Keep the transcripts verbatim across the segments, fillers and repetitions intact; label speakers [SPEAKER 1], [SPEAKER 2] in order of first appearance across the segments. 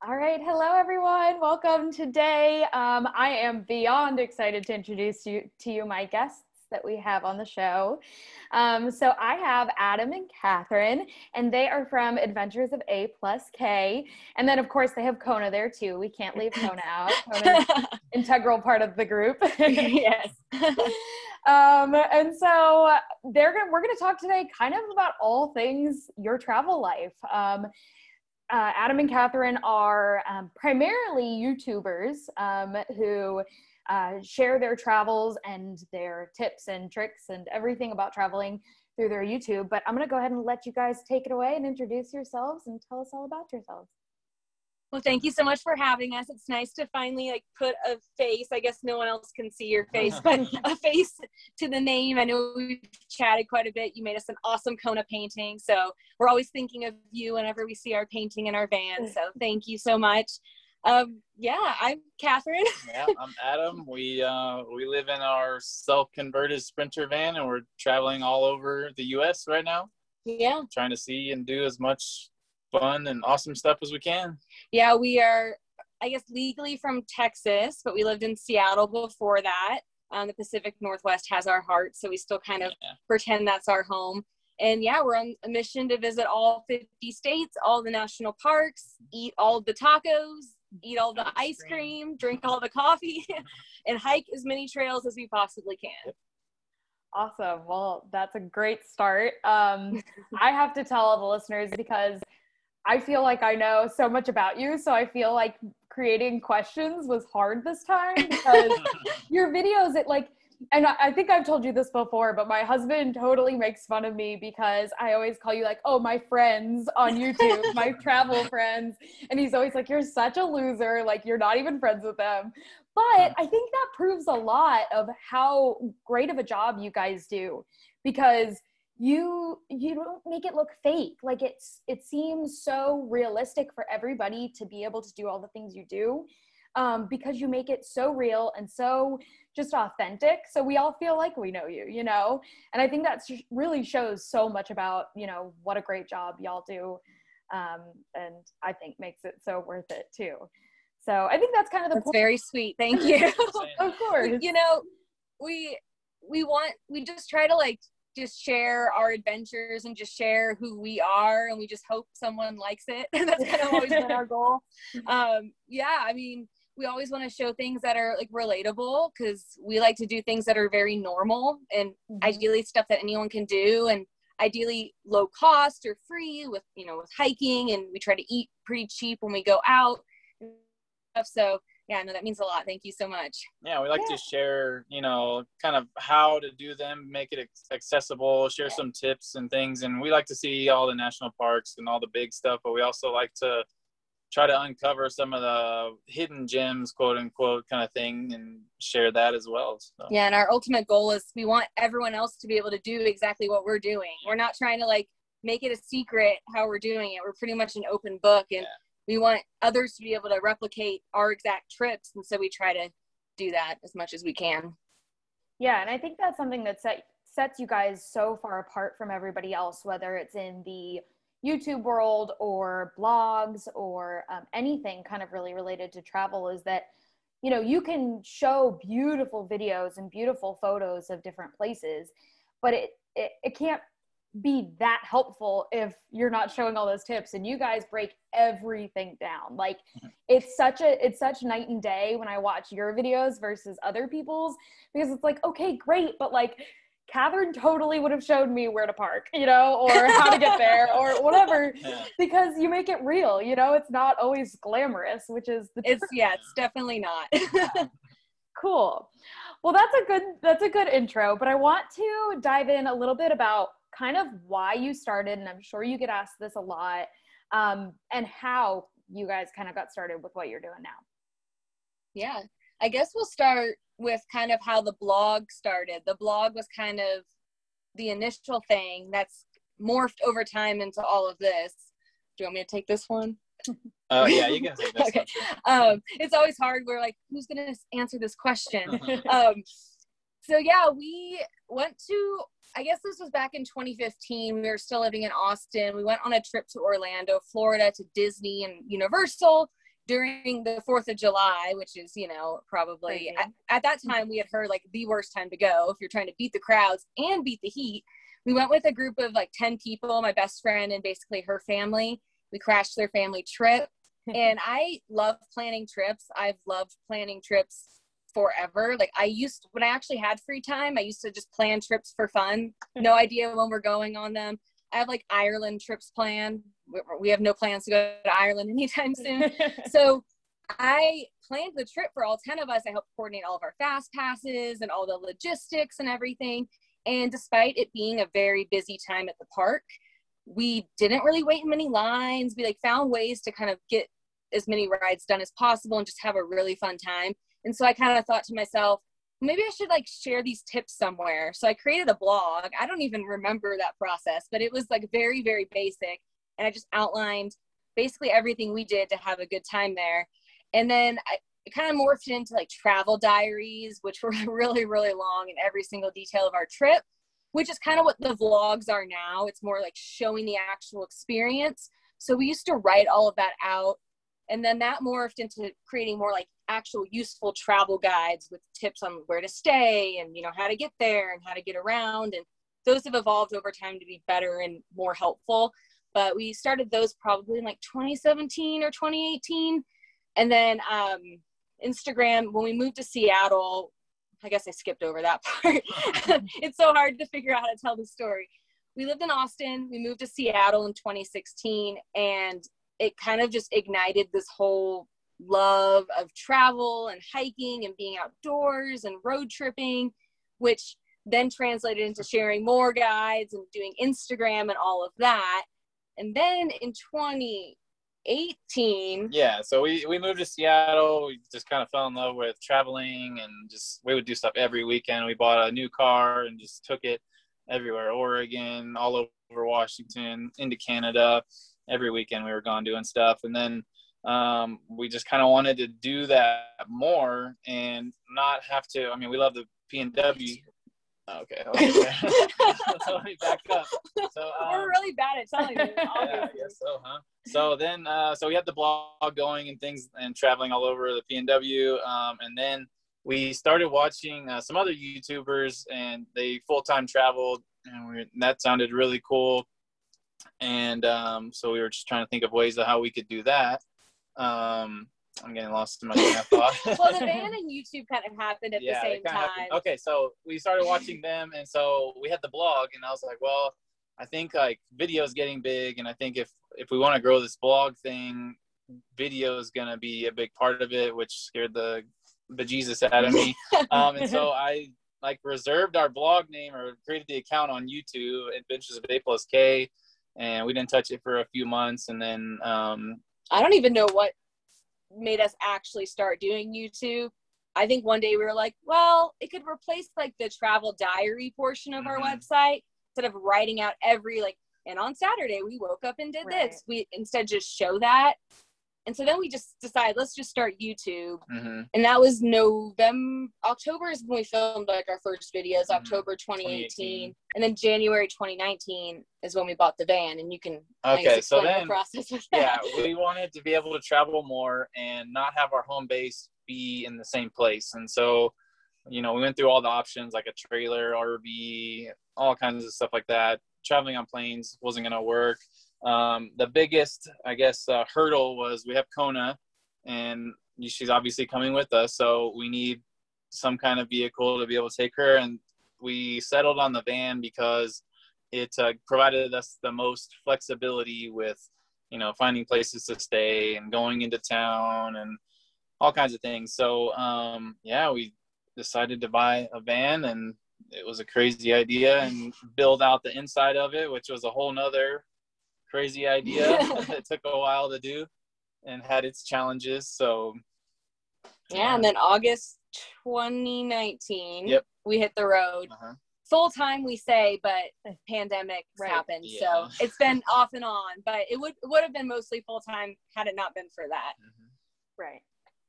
[SPEAKER 1] All right. Hello, everyone. Welcome today. Um, I am beyond excited to introduce you to you my guests that we have on the show. Um, so I have Adam and Catherine, and they are from Adventures of A plus K. And then, of course, they have Kona there, too. We can't leave Kona out. Kona's an integral part of the group.
[SPEAKER 2] Yes.
[SPEAKER 1] um, and so they're gonna, we're going to talk today kind of about all things your travel life. Um, Uh, Adam and Catherine are um, primarily YouTubers um, who uh, share their travels and their tips and tricks and everything about traveling through their YouTube. But I'm going to go ahead and let you guys take it away and introduce yourselves and tell us all about yourselves.
[SPEAKER 2] Well, thank you so much for having us. It's nice to finally like put a face. I guess no one else can see your face, but a face to the name. I know we've chatted quite a bit. You made us an awesome Kona painting. So we're always thinking of you whenever we see our painting in our van. So thank you so much. Um, yeah, I'm Catherine.
[SPEAKER 3] Yeah, I'm Adam. We uh, we live in our self-converted Sprinter van, and we're traveling all over the U S right now.
[SPEAKER 2] Yeah.
[SPEAKER 3] Trying to see and do as much fun and awesome stuff as we can.
[SPEAKER 2] Yeah, we are, I guess, legally from Texas, but we lived in Seattle before that. Um, the Pacific Northwest has our heart, so we still kind of
[SPEAKER 3] Yeah.
[SPEAKER 2] pretend that's our home. And yeah, we're on a mission to visit all fifty states, all the national parks, eat all the tacos, eat all the ice cream, drink all the coffee, and hike as many trails as we possibly can.
[SPEAKER 1] Awesome. Well, that's a great start. Um, I have to tell all the listeners because I feel like I know so much about you. So I feel like creating questions was hard this time because your videos, it like, and I think I've told you this before, but my husband totally makes fun of me because I always call you like, oh, my friends on YouTube, my travel friends. And he's always like, you're such a loser. Like, you're not even friends with them. But I think that proves a lot of how great of a job you guys do because you you don't make it look fake. Like it's it seems so realistic for everybody to be able to do all the things you do um, because you make it so real and so just authentic. So we all feel like we know you, you know? And I think that really shows so much about, you know, what a great job y'all do. Um, and I think makes it so worth it too. So I think that's kind of the
[SPEAKER 2] That's
[SPEAKER 1] point.
[SPEAKER 2] very sweet. Thank you.
[SPEAKER 1] Of course.
[SPEAKER 2] You know, we we want we just try to like just share our adventures and just share who we are, and we just hope someone likes it. That's kind of always been our goal. Um, yeah, I mean, we always want to show things that are like relatable because we like to do things that are very normal and mm-hmm. ideally stuff that anyone can do, and ideally low cost or free with, you know, with hiking, and we try to eat pretty cheap when we go out. So yeah, no, that means a lot. Thank you so much.
[SPEAKER 3] Yeah, we like
[SPEAKER 1] yeah.
[SPEAKER 3] to share, you know, kind of how to do them, make it accessible, share yeah. some tips and things. And we like to see all the national parks and all the big stuff, but we also like to try to uncover some of the hidden gems, quote unquote, kind of thing, and share that as well. So.
[SPEAKER 2] Yeah, and our ultimate goal is we want everyone else to be able to do exactly what we're doing. We're not trying to like make it a secret how we're doing it. We're pretty much an open book, and yeah. we want others to be able to replicate our exact trips. And so we try to do that as much as we can.
[SPEAKER 1] Yeah. And I think that's something that set, sets you guys so far apart from everybody else, whether it's in the YouTube world or blogs or um, anything kind of really related to travel, is that, you know, you can show beautiful videos and beautiful photos of different places, but it, it, it can't be that helpful if you're not showing all those tips. And you guys break everything down. Like it's such a it's such night and day when I watch your videos versus other people's, because it's like, okay, great, but like Catherine totally would have showed me where to park, you know, or how to get there or whatever, yeah. because you make it real, you know. It's not always glamorous, which is the
[SPEAKER 2] it's yeah it's definitely not.
[SPEAKER 1] Cool. Well, that's a good that's a good intro, but I want to dive in a little bit about kind of why you started, and I'm sure you get asked this a lot, um, and how you guys kind of got started with what you're doing now.
[SPEAKER 2] Yeah, I guess we'll start with kind of how the blog started. The blog was kind of the initial thing that's morphed over time into all of this. Do you want me to take this one?
[SPEAKER 3] Oh, uh, yeah, you can take this
[SPEAKER 2] okay.
[SPEAKER 3] one.
[SPEAKER 2] Um, it's always hard. We're like, who's going to answer this question? um, so, yeah, we went to, I guess this was back in twenty fifteen. We were still living in Austin. We went on a trip to Orlando, Florida, to Disney and Universal. during the fourth of July, which is, you know, probably at, at that time we had heard like the worst time to go if you're trying to beat the crowds and beat the heat. We went with a group of like ten people, my best friend and basically her family. We crashed their family trip. And I love planning trips. I've loved planning trips forever. Like I used, when I actually had free time, I used to just plan trips for fun. No idea when we're going on them. I have like Ireland trips planned. We have no plans to go to Ireland anytime soon. So I planned the trip for all ten of us. I helped coordinate all of our fast passes and all the logistics and everything. And despite it being a very busy time at the park, we didn't really wait in many lines. We like found ways to kind of get as many rides done as possible and just have a really fun time. And so I kind of thought to myself, maybe I should like share these tips somewhere. So I created a blog. I don't even remember that process, but it was like very, very basic. And I just outlined basically everything we did to have a good time there. And then I it kind of morphed into like travel diaries, which were really, really long in every single detail of our trip, which is kind of what the vlogs are now. It's more like showing the actual experience. So we used to write all of that out. And then that morphed into creating more like actual useful travel guides with tips on where to stay and, you know, how to get there and how to get around. And those have evolved over time to be better and more helpful. But we started those probably in like twenty seventeen or twenty eighteen. And then um, Instagram, when we moved to Seattle, I guess I skipped over that part. It's so hard to figure out how to tell the story. We lived in Austin. We moved to Seattle in twenty sixteen, and it kind of just ignited this whole love of travel and hiking and being outdoors and road tripping, which then translated into sharing more guides and doing Instagram and all of that. And then in twenty eighteen.
[SPEAKER 3] Yeah, so we, we moved to Seattle. We just kind of fell in love with traveling and just, we would do stuff every weekend. We bought a new car and just took it everywhere, Oregon, all over Washington, into Canada. Every weekend we were gone doing stuff. And then um, we just kind of wanted to do that more and not have to, I mean, we love the P N W. Okay. okay. So let me back up. So um,
[SPEAKER 2] we're really bad at telling you.
[SPEAKER 3] Yeah, I guess so, huh? So then, uh, so we had the blog going and things and traveling all over the P N W. Um, and then we started watching uh, some other YouTubers and they full-time traveled and, we, and that sounded really cool. And um, so we were just trying to think of ways of how we could do that. Um, I'm getting lost in my train of thought.
[SPEAKER 2] Well, the van and YouTube kind of happened at
[SPEAKER 3] yeah,
[SPEAKER 2] the same time.
[SPEAKER 3] Happened. Okay, so we started watching them, and so we had the blog, and I was like, well, I think like video is getting big, and I think if if we want to grow this blog thing, video is gonna be a big part of it, which scared the bejesus out of me. um, and so I like reserved our blog name or created the account on YouTube, Adventures of A plus K, and we didn't touch it for a few months, and then um,
[SPEAKER 2] I don't even know what made us actually start doing YouTube. I think one day we were like, well, it could replace like the travel diary portion of
[SPEAKER 3] mm-hmm.
[SPEAKER 2] our website instead of writing out every like, and on Saturday we woke up and did
[SPEAKER 1] right.
[SPEAKER 2] this. We instead just show that. And so then we just decided, let's just start YouTube.
[SPEAKER 3] Mm-hmm.
[SPEAKER 2] And that was November, October is when we filmed like our first videos,
[SPEAKER 3] mm-hmm.
[SPEAKER 2] October twenty eighteen. And then January twenty nineteen is when we bought the van. And you can
[SPEAKER 3] okay, so then,
[SPEAKER 2] the process with
[SPEAKER 3] yeah,
[SPEAKER 2] that.
[SPEAKER 3] we wanted to be able to travel more and not have our home base be in the same place. And so, you know, we went through all the options like a trailer, R V, all kinds of stuff like that. Traveling on planes wasn't going to work. Um, the biggest, I guess, uh, hurdle was we have Kona, and she's obviously coming with us, so we need some kind of vehicle to be able to take her. And we settled on the van because it uh, provided us the most flexibility with, you know, finding places to stay and going into town and all kinds of things. So, um, yeah, we decided to buy a van, and it was a crazy idea, and build out the inside of it, which was a whole nother crazy idea. It took a while to do and had its challenges. So
[SPEAKER 2] yeah, and then August twenty nineteen,
[SPEAKER 3] yep,
[SPEAKER 2] we hit the road.
[SPEAKER 3] uh-huh.
[SPEAKER 2] Full time we say, but pandemic
[SPEAKER 1] right.
[SPEAKER 2] happened,
[SPEAKER 3] yeah.
[SPEAKER 2] so it's been off and on. But it would would have been mostly full time had it not been for that.
[SPEAKER 3] Mm-hmm.
[SPEAKER 1] Right.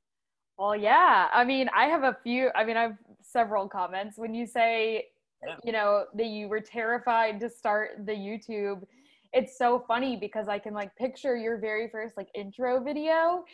[SPEAKER 1] Well, yeah. I mean, I have a few. I mean, I have several comments when you say, yeah. you know, that you were terrified to start the YouTube. It's so funny because I can like picture your very first like intro video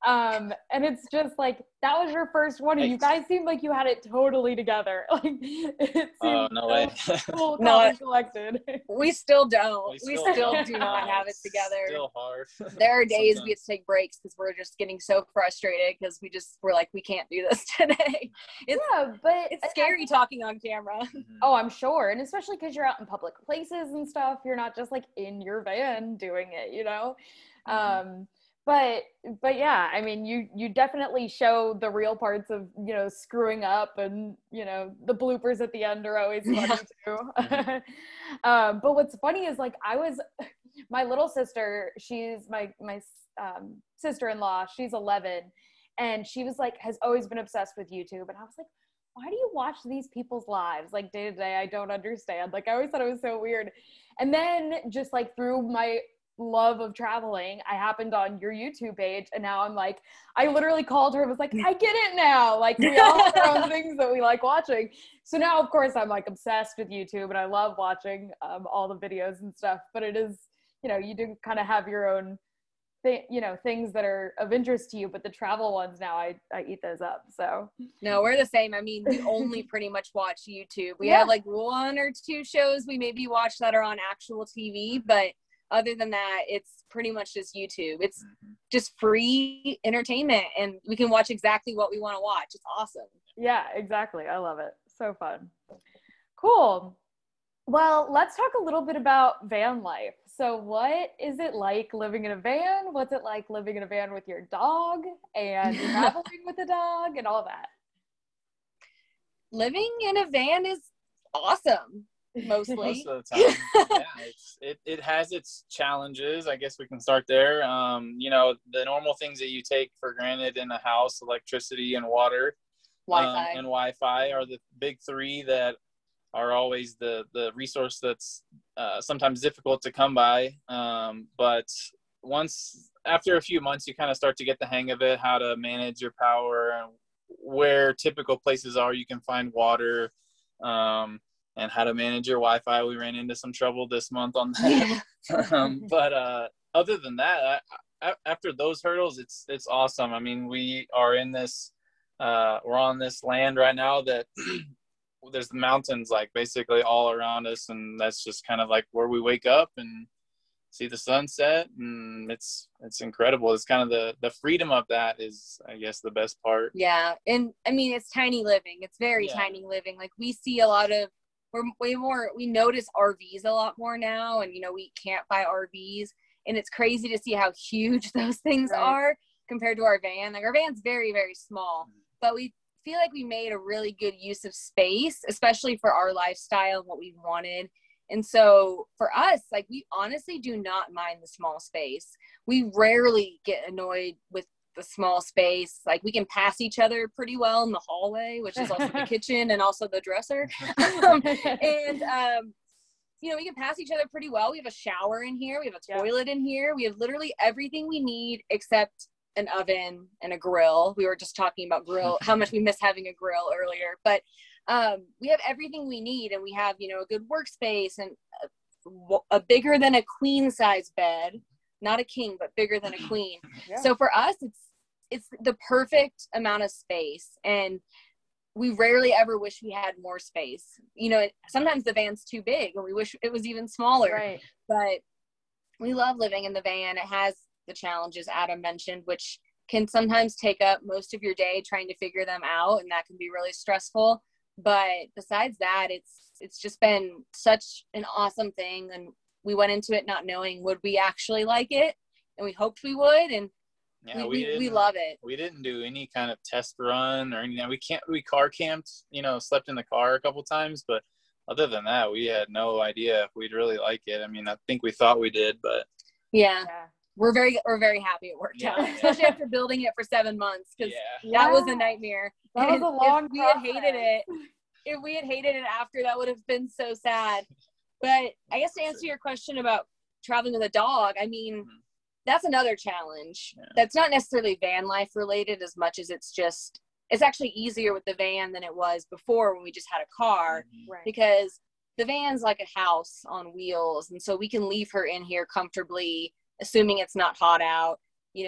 [SPEAKER 1] Um, and it's just like, that was your first one, and you guys seemed like you had it totally together. Like, it seemed
[SPEAKER 3] Oh, no
[SPEAKER 1] so
[SPEAKER 3] way.
[SPEAKER 1] cool,
[SPEAKER 2] No,
[SPEAKER 1] calm,
[SPEAKER 2] I-
[SPEAKER 1] and collected.
[SPEAKER 2] We still don't.
[SPEAKER 3] We
[SPEAKER 2] We
[SPEAKER 3] still
[SPEAKER 2] still,
[SPEAKER 3] don't.
[SPEAKER 2] do not have it
[SPEAKER 3] It's
[SPEAKER 2] together.
[SPEAKER 3] Still hard.
[SPEAKER 2] There are days we have
[SPEAKER 3] Sometimes.
[SPEAKER 2] to take breaks because we're just getting so frustrated because we just we're like, we can't do this today. It's
[SPEAKER 1] Yeah, but
[SPEAKER 2] it's
[SPEAKER 1] I-
[SPEAKER 2] scary talking on camera.
[SPEAKER 3] Mhm.
[SPEAKER 1] Oh, I'm sure. And especially because you're out in public places and stuff, you're not just like in your van doing it, you know?
[SPEAKER 3] Mhm.
[SPEAKER 1] Um, but but yeah, I mean, you you definitely show the real parts of, you know, screwing up, and, you know, the bloopers at the end are always funny
[SPEAKER 2] Yeah.
[SPEAKER 1] too.
[SPEAKER 3] Mhm.
[SPEAKER 1] um, but what's funny is, like, I was my little sister, she's my my um, sister-in-law, she's eleven, and she was like, has always been obsessed with YouTube, and I was like, why do you watch these people's lives like day to day? I don't understand. Like, I always thought it was so weird. And then just like through my love of traveling, I happened on your YouTube page, and now I'm like, I literally called her and was like, I get it now. Like, we all have our own things that we like watching. So now, of course, I'm like obsessed with YouTube, and I love watching um, all the videos and stuff. But it is, you know, you do kind of have your own Th- you know, things that are of interest to you, but the travel ones now, I, I eat those up. So
[SPEAKER 2] No, we're the same. I mean, we only pretty much watch YouTube. We
[SPEAKER 1] Yeah.
[SPEAKER 2] have like one or two shows we maybe watch that are on actual T V, but other than that, it's pretty much just YouTube. It's
[SPEAKER 3] Mhm.
[SPEAKER 2] just free entertainment, and we can watch exactly what we want to watch. It's awesome.
[SPEAKER 1] yeah, exactly. I love it. So fun. Cool. Well, let's talk a little bit about van life. So what is it like living in a van? What's it like living in a van with your dog and traveling with a dog and all that?
[SPEAKER 2] Living in a van is awesome, mostly.
[SPEAKER 3] Most of the time, yeah, it's, it, it has its challenges. I guess we can start there. Um, you know, the normal things that you take for granted in a house, electricity and water,
[SPEAKER 2] Wi-Fi.
[SPEAKER 3] um, and Wi-Fi are the big three that are always the, the resource that's uh, sometimes difficult to come by. Um, but once, after a few months, you kind of start to get the hang of it, how to manage your power and where typical places are you can find water, um, and how to manage your Wi-Fi. We ran into some trouble this month on that. um, but uh, other than that, I, I, after those hurdles, it's it's awesome. I mean, we are in this, uh, we're on this land right now that there's mountains like basically all around us, and that's just kind of like where we wake up and see the sunset, and it's it's incredible. It's kind of the the freedom of that is, I guess, the best part.
[SPEAKER 2] Yeah. And I mean, it's tiny living. It's very
[SPEAKER 3] Yeah.
[SPEAKER 2] tiny living. Like, we see a lot of, we're way more, we notice R Vs a lot more now. And, you know, we can't buy R Vs. And it's crazy to see how huge those things
[SPEAKER 1] Right.
[SPEAKER 2] are compared to our van. Like, our van's very, very small. But we feel like we made a really good use of space, especially for our lifestyle and what we wanted. And so for us, like, we honestly do not mind the small space. We rarely get annoyed with the small space. Like, we can pass each other pretty well in the hallway, which is also the kitchen and also the dresser. um, and, um, you know, we can pass each other pretty well. We have a shower in here. We have a
[SPEAKER 1] Yeah.
[SPEAKER 2] toilet in here. We have literally everything we need except an oven and a grill. We were just talking about grill, how much we miss having a grill earlier, but um, we have everything we need, and we have, you know, a good workspace and a, a bigger than a queen size bed, not a king, but bigger than a queen.
[SPEAKER 1] Yeah.
[SPEAKER 2] So for us, it's, it's the perfect amount of space, and we rarely ever wish we had more space. You know, sometimes the van's too big and we wish it was even smaller,
[SPEAKER 1] Right.
[SPEAKER 2] but we love living in the van. It has the challenges Adam mentioned, which can sometimes take up most of your day trying to figure them out, and that can be really stressful. But besides that, it's it's just been such an awesome thing, and we went into it not knowing would we actually like it, and we hoped we would, and
[SPEAKER 3] Yeah,
[SPEAKER 2] we,
[SPEAKER 3] we,
[SPEAKER 2] we, we
[SPEAKER 3] didn't-
[SPEAKER 2] love it.
[SPEAKER 3] We didn't do any kind of test run or anything. We can't. We car camped. You know, slept in the car a couple times, but other than that, we had no idea if we'd really like it. I mean, I think we thought we did, but
[SPEAKER 2] Yeah,
[SPEAKER 1] Yeah.
[SPEAKER 2] we're very we're very happy it worked
[SPEAKER 3] Yeah,
[SPEAKER 2] out,
[SPEAKER 3] yeah.
[SPEAKER 2] especially after building it for seven months, because
[SPEAKER 3] yeah.
[SPEAKER 2] that was
[SPEAKER 1] Yeah.
[SPEAKER 2] a nightmare.
[SPEAKER 1] That was
[SPEAKER 2] And
[SPEAKER 1] a long
[SPEAKER 2] if we had hated
[SPEAKER 1] process.
[SPEAKER 2] it, if we had hated it after, that would have been so sad. But I guess to answer your question about traveling with a dog, I mean,
[SPEAKER 3] Mhm.
[SPEAKER 2] that's another challenge.
[SPEAKER 3] Yeah.
[SPEAKER 2] That's not necessarily van life related as much as it's just, it's actually easier with the van than it was before when we just had a car,
[SPEAKER 3] Mhm.
[SPEAKER 1] Right.
[SPEAKER 2] because the van's like a house on wheels. And so we can leave her in here comfortably, assuming it's not hot out, you know,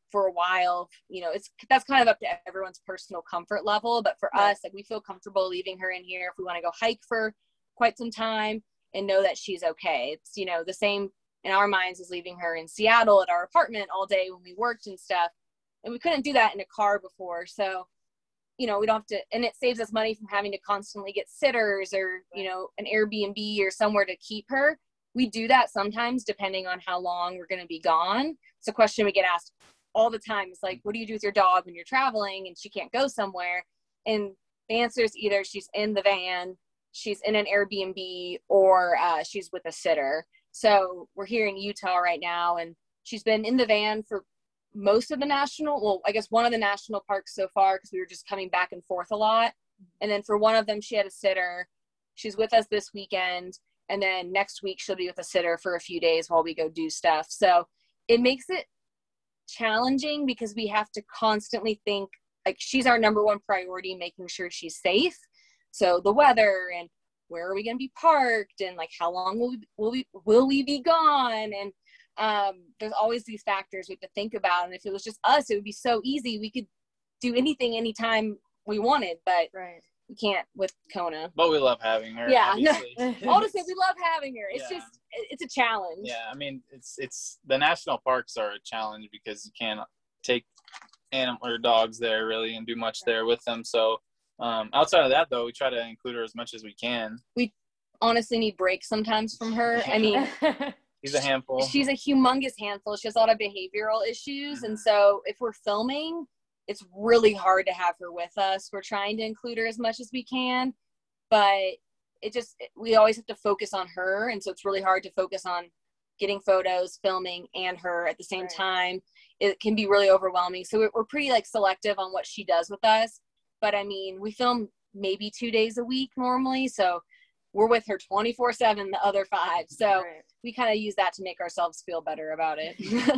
[SPEAKER 2] for a while. You know, it's that's kind of up to everyone's personal comfort level. But for right. us, like we feel comfortable leaving her in here if we want to go hike for quite some time and know that she's okay. It's, you know, the same in our minds as leaving her in Seattle at our apartment all day when we worked and stuff. And we couldn't do that in a car before. So, you know, we don't have to, and it saves us money from having to constantly get sitters or, you know, an Airbnb or somewhere to keep her. We do that sometimes depending on how long we're going to be gone. It's a question we get asked all the time. It's like, what do you do with your dog when you're traveling and she can't go somewhere? And the answer is either she's in the van, she's in an Airbnb, or uh, she's with a sitter. So we're here in Utah right now, and she's been in the van for most of the national, well, I guess one of the national parks so far, because we were just coming back and forth a lot. And then for one of them, she had a sitter. She's with us this weekend. And then next week she'll be with a sitter for a few days while we go do stuff. So it makes it challenging because we have to constantly think, like, she's our number one priority, making sure she's safe. So the weather and where are we going to be parked, and like how long will we, will we, will we be gone? And um, there's always these factors we have to think about. And if it was just us, it would be so easy. We could do anything, anytime we wanted, but
[SPEAKER 1] right.
[SPEAKER 2] we can't with Kona.
[SPEAKER 3] But we love having her.
[SPEAKER 2] Yeah.
[SPEAKER 3] Obviously.
[SPEAKER 2] All to say, we love having her. It's
[SPEAKER 3] Yeah.
[SPEAKER 2] just, it's a challenge.
[SPEAKER 3] Yeah. I mean, it's, it's the national parks are a challenge because you can't take animal or dogs there really and do much there with them. So um, outside of that though, we try to include her as much as we can.
[SPEAKER 2] We honestly need breaks sometimes from her. I mean,
[SPEAKER 3] She's a handful.
[SPEAKER 2] She's a humongous handful. She has a lot of behavioral issues. And so if we're filming, it's really hard to have her with us. We're trying to include her as much as we can, but it just, we always have to focus on her. And so it's really hard to focus on getting photos, filming, and her at the same right. time. It can be really overwhelming. So we're pretty like selective on what she does with us. But I mean, we film maybe two days a week normally. So we're with her twenty-four seven, the other five. So right. we kind of use that to make ourselves feel better about it.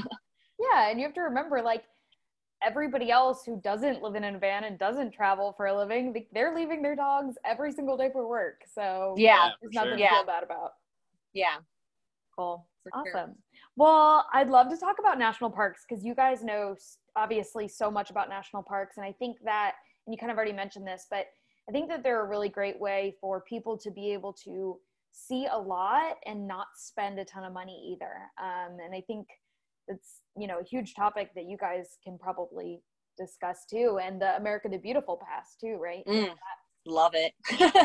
[SPEAKER 1] Yeah. And you have to remember, like, everybody else who doesn't live in a van and doesn't travel for a living, they're leaving their dogs every single day for work. So
[SPEAKER 2] yeah,
[SPEAKER 1] there's nothing
[SPEAKER 3] sure.
[SPEAKER 1] to
[SPEAKER 2] yeah.
[SPEAKER 1] feel bad about.
[SPEAKER 2] Yeah.
[SPEAKER 1] Cool.
[SPEAKER 2] For
[SPEAKER 1] awesome.
[SPEAKER 2] Sure.
[SPEAKER 1] Well, I'd love to talk about national parks because you guys know obviously so much about national parks. And I think that, and you kind of already mentioned this, but I think that they're a really great way for people to be able to see a lot and not spend a ton of money either. Um, and I think it's, you know, a huge topic that you guys can probably discuss too. And the America the Beautiful Pass too, right?
[SPEAKER 2] Mm, love it.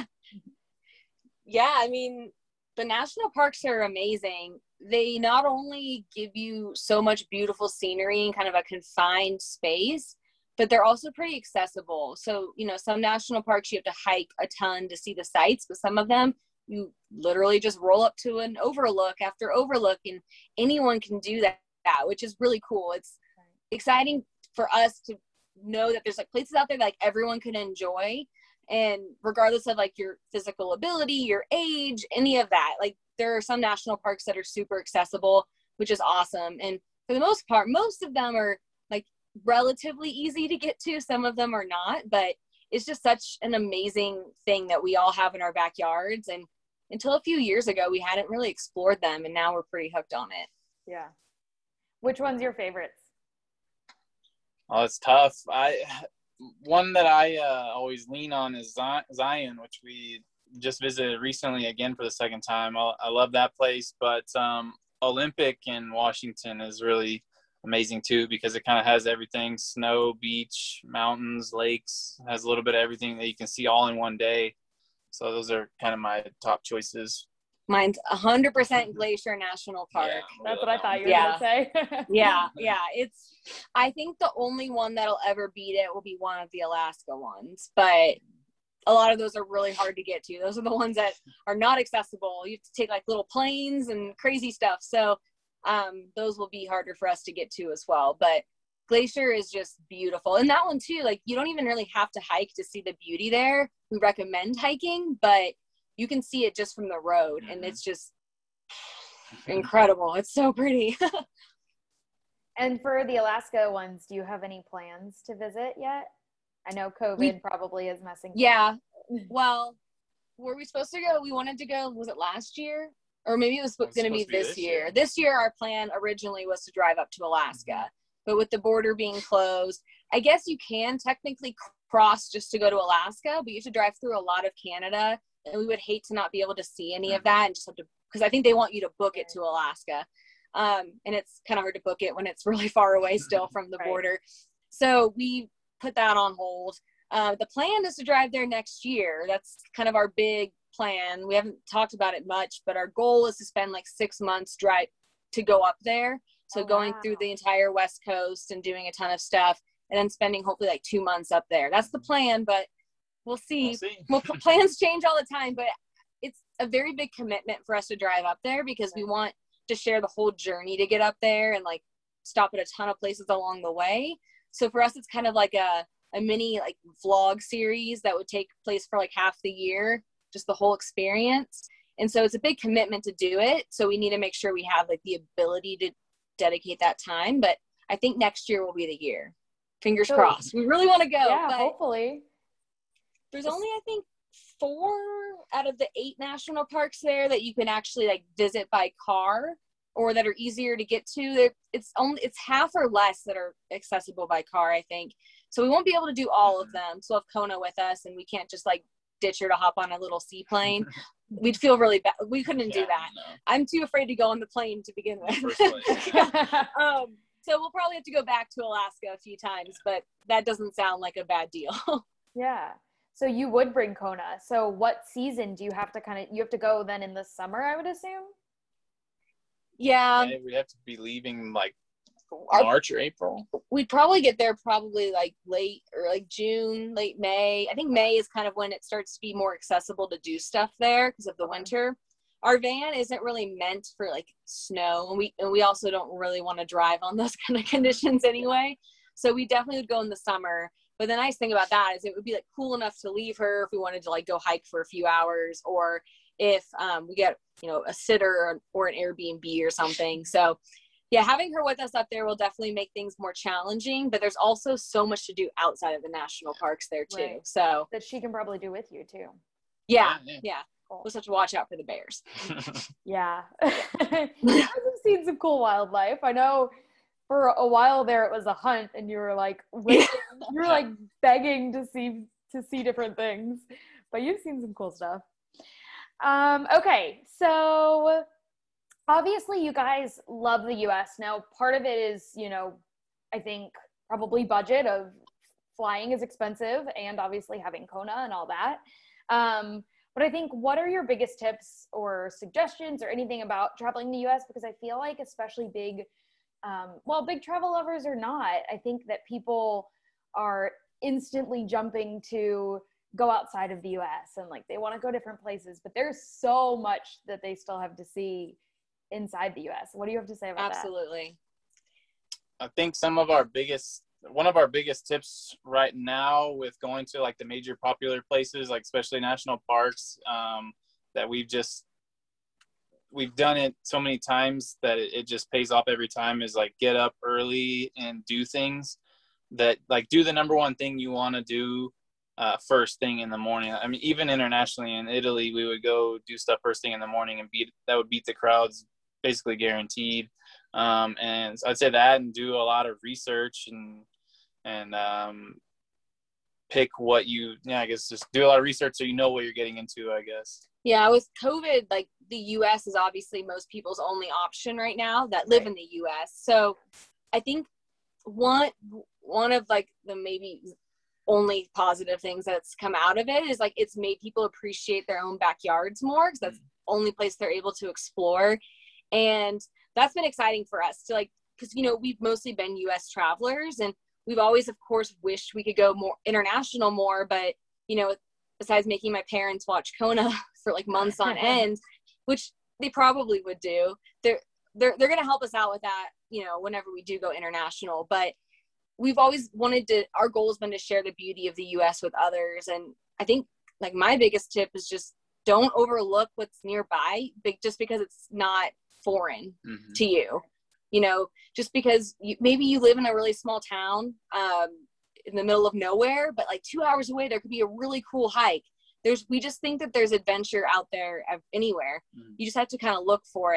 [SPEAKER 2] Yeah, I mean, the national parks are amazing. They not only give you so much beautiful scenery in kind of a confined space, but they're also pretty accessible. So, you know, some national parks you have to hike a ton to see the sights, but some of them you literally just roll up to an overlook after overlook, and anyone can do that, which is really cool. It's exciting for us to know that there's like places out there that like everyone can enjoy, and regardless of like your physical ability, your age, any of that, like there are some national parks that are super accessible, which is awesome. And for the most part, most of them are like relatively easy to get to. Some of them are not, but it's just such an amazing thing that we all have in our backyards. And until a few years ago, we hadn't really explored them, and now we're pretty hooked on it.
[SPEAKER 1] Yeah. Which one's your favorites?
[SPEAKER 3] Oh, it's tough. I one that I uh, always lean on is Zion, which we just visited recently again for the second time. I, I love that place, but um, Olympic in Washington is really amazing too, because it kind of has everything: snow, beach, mountains, lakes. It has a little bit of everything that you can see all in one day. So those are kind of my top choices.
[SPEAKER 2] Mine's one hundred percent Glacier National Park.
[SPEAKER 3] Yeah,
[SPEAKER 1] That's what I thought you were
[SPEAKER 2] yeah.
[SPEAKER 1] going to say.
[SPEAKER 2] yeah, yeah. It's, I think the only one that'll ever beat it will be one of the Alaska ones. But a lot of those are really hard to get to. Those are the ones that are not accessible. You have to take like little planes and crazy stuff. So um, those will be harder for us to get to as well. But Glacier is just beautiful. And that one too, like you don't even really have to hike to see the beauty there. We recommend hiking, but you can see it just from the road, and it's just incredible. It's so pretty.
[SPEAKER 1] And for the Alaska ones, do you have any plans to visit yet? I know COVID we, probably is messing.
[SPEAKER 2] Yeah. Well, were we supposed to go? We wanted to go, was it last year? Or maybe it was, was going to be this year. year. This year, our plan originally was to drive up to Alaska. but with the border being closed, I guess you can technically cross just to go to Alaska, but you have to drive through a lot of Canada, and we would hate to not be able to see any of that and just have to, because I think they want you to book it to Alaska. Um, and it's kind of hard to book it when it's really far away still from the
[SPEAKER 1] right.
[SPEAKER 2] border. So we put that on hold. Uh, the plan is to drive there next year. That's kind of our big plan. We haven't talked about it much, but our goal is to spend like six months drive to go up there. So
[SPEAKER 1] oh,
[SPEAKER 2] going
[SPEAKER 1] wow.
[SPEAKER 2] through the entire West Coast and doing a ton of stuff, and then spending hopefully like two months up there. That's the plan, but we'll see.
[SPEAKER 3] We'll see.
[SPEAKER 2] Well, plans change all the time, but it's a very big commitment for us to drive up there because we want to share the whole journey to get up there and like stop at a ton of places along the way. So for us, it's kind of like a, a mini like vlog series that would take place for like half the year, just the whole experience. And so it's a big commitment to do it. So we need to make sure we have like the ability to dedicate that time. But I think next year will be the year. Fingers
[SPEAKER 1] so,
[SPEAKER 2] crossed. We really want to go.
[SPEAKER 1] Yeah,
[SPEAKER 2] but
[SPEAKER 1] hopefully.
[SPEAKER 2] There's only, I think, four out of the eight national parks there that you can actually like visit by car or that are easier to get to. It's only, it's half or less that are accessible by car, I think. So we won't be able to do all of them. So we'll have Kona with us, and we can't just like ditch her to hop on a little seaplane. We'd feel really bad. We couldn't
[SPEAKER 3] yeah,
[SPEAKER 2] do that.
[SPEAKER 3] No.
[SPEAKER 2] I'm too afraid to go on the plane to begin with. um, so we'll probably have to go back to Alaska a few times, but that doesn't sound like a bad deal.
[SPEAKER 1] Yeah. So you would bring Kona. So what season do you have to kind of, you have to go then in the summer, I would assume?
[SPEAKER 2] Yeah.
[SPEAKER 3] yeah we'd have to be leaving like
[SPEAKER 2] Our,
[SPEAKER 3] March or April.
[SPEAKER 2] We'd probably get there probably like late or like June, late May. I think May is kind of when it starts to be more accessible to do stuff there because of the winter. Our van isn't really meant for like snow, and we and we also don't really want to drive on those kind of conditions anyway. So we definitely would go in the summer. But the nice thing about that is it would be like cool enough to leave her if we wanted to like go hike for a few hours, or if um, we get, you know, a sitter or, or an Airbnb or something. So yeah, having her with us up there will definitely make things more challenging, but there's also so much to do outside of the national parks there too.
[SPEAKER 1] Right.
[SPEAKER 2] So
[SPEAKER 1] that she can probably do with you too.
[SPEAKER 2] Yeah,
[SPEAKER 3] Yeah, yeah.
[SPEAKER 2] yeah.
[SPEAKER 1] Cool.
[SPEAKER 2] We'll just have to watch out for the bears.
[SPEAKER 1] Yeah. I've seen some cool wildlife. I know for a while there it was a hunt, and you were like waiting, you were like begging to see to see different things. But you've seen some cool stuff. Um, okay, so obviously you guys love the U S. Now, part of it is, you know, I think probably budget of flying is expensive, and obviously having Kona and all that. Um, but I think, what are your biggest tips or suggestions or anything about traveling the U S? Because I feel like especially big, um, well, big travel lovers or not, I think that people are instantly jumping to go outside of the U S and like they want to go different places, but there's so much that they still have to see inside the U S. What do you have to say about
[SPEAKER 2] Absolutely.
[SPEAKER 3] that? I think some of our biggest, one of our biggest tips right now with going to like the major popular places, like especially national parks, um, that we've just, we've done it so many times that it, it just pays off every time, is like get up early and do things that like do the number one thing you want to do uh, first thing in the morning. I mean, even internationally in Italy, we would go do stuff first thing in the morning and beat, that would beat the crowds basically guaranteed. Um, and so I'd say that, and do a lot of research and, and um, pick what you, yeah, I guess just do a lot of research so you know what you're getting into, I guess.
[SPEAKER 2] Yeah, with COVID, like the U S is obviously most people's only option right now that live
[SPEAKER 1] Right.
[SPEAKER 2] in the U S. So I think one, one of like the maybe only positive things that's come out of it is like it's made people appreciate their own backyards more, because that's the only place they're able to explore. And that's been exciting for us to like, because, you know, we've mostly been U S travelers, and we've always, of course, wished we could go more international more, but, you know, besides making my parents watch Kona for like months on end, which they probably would do, they're, they're, they're going to help us out with that, you know, whenever we do go international. But we've always wanted to, our goal has been to share the beauty of the U S with others. And I think like my biggest tip is just don't overlook what's nearby, big, just because it's not foreign mm-hmm. to you. You know, just because you, maybe you live in a really small town um, in the middle of nowhere, but like two hours away, there could be a really cool hike. There's, we just think that there's adventure out there anywhere. Mm-hmm. You just have to kind of look for it.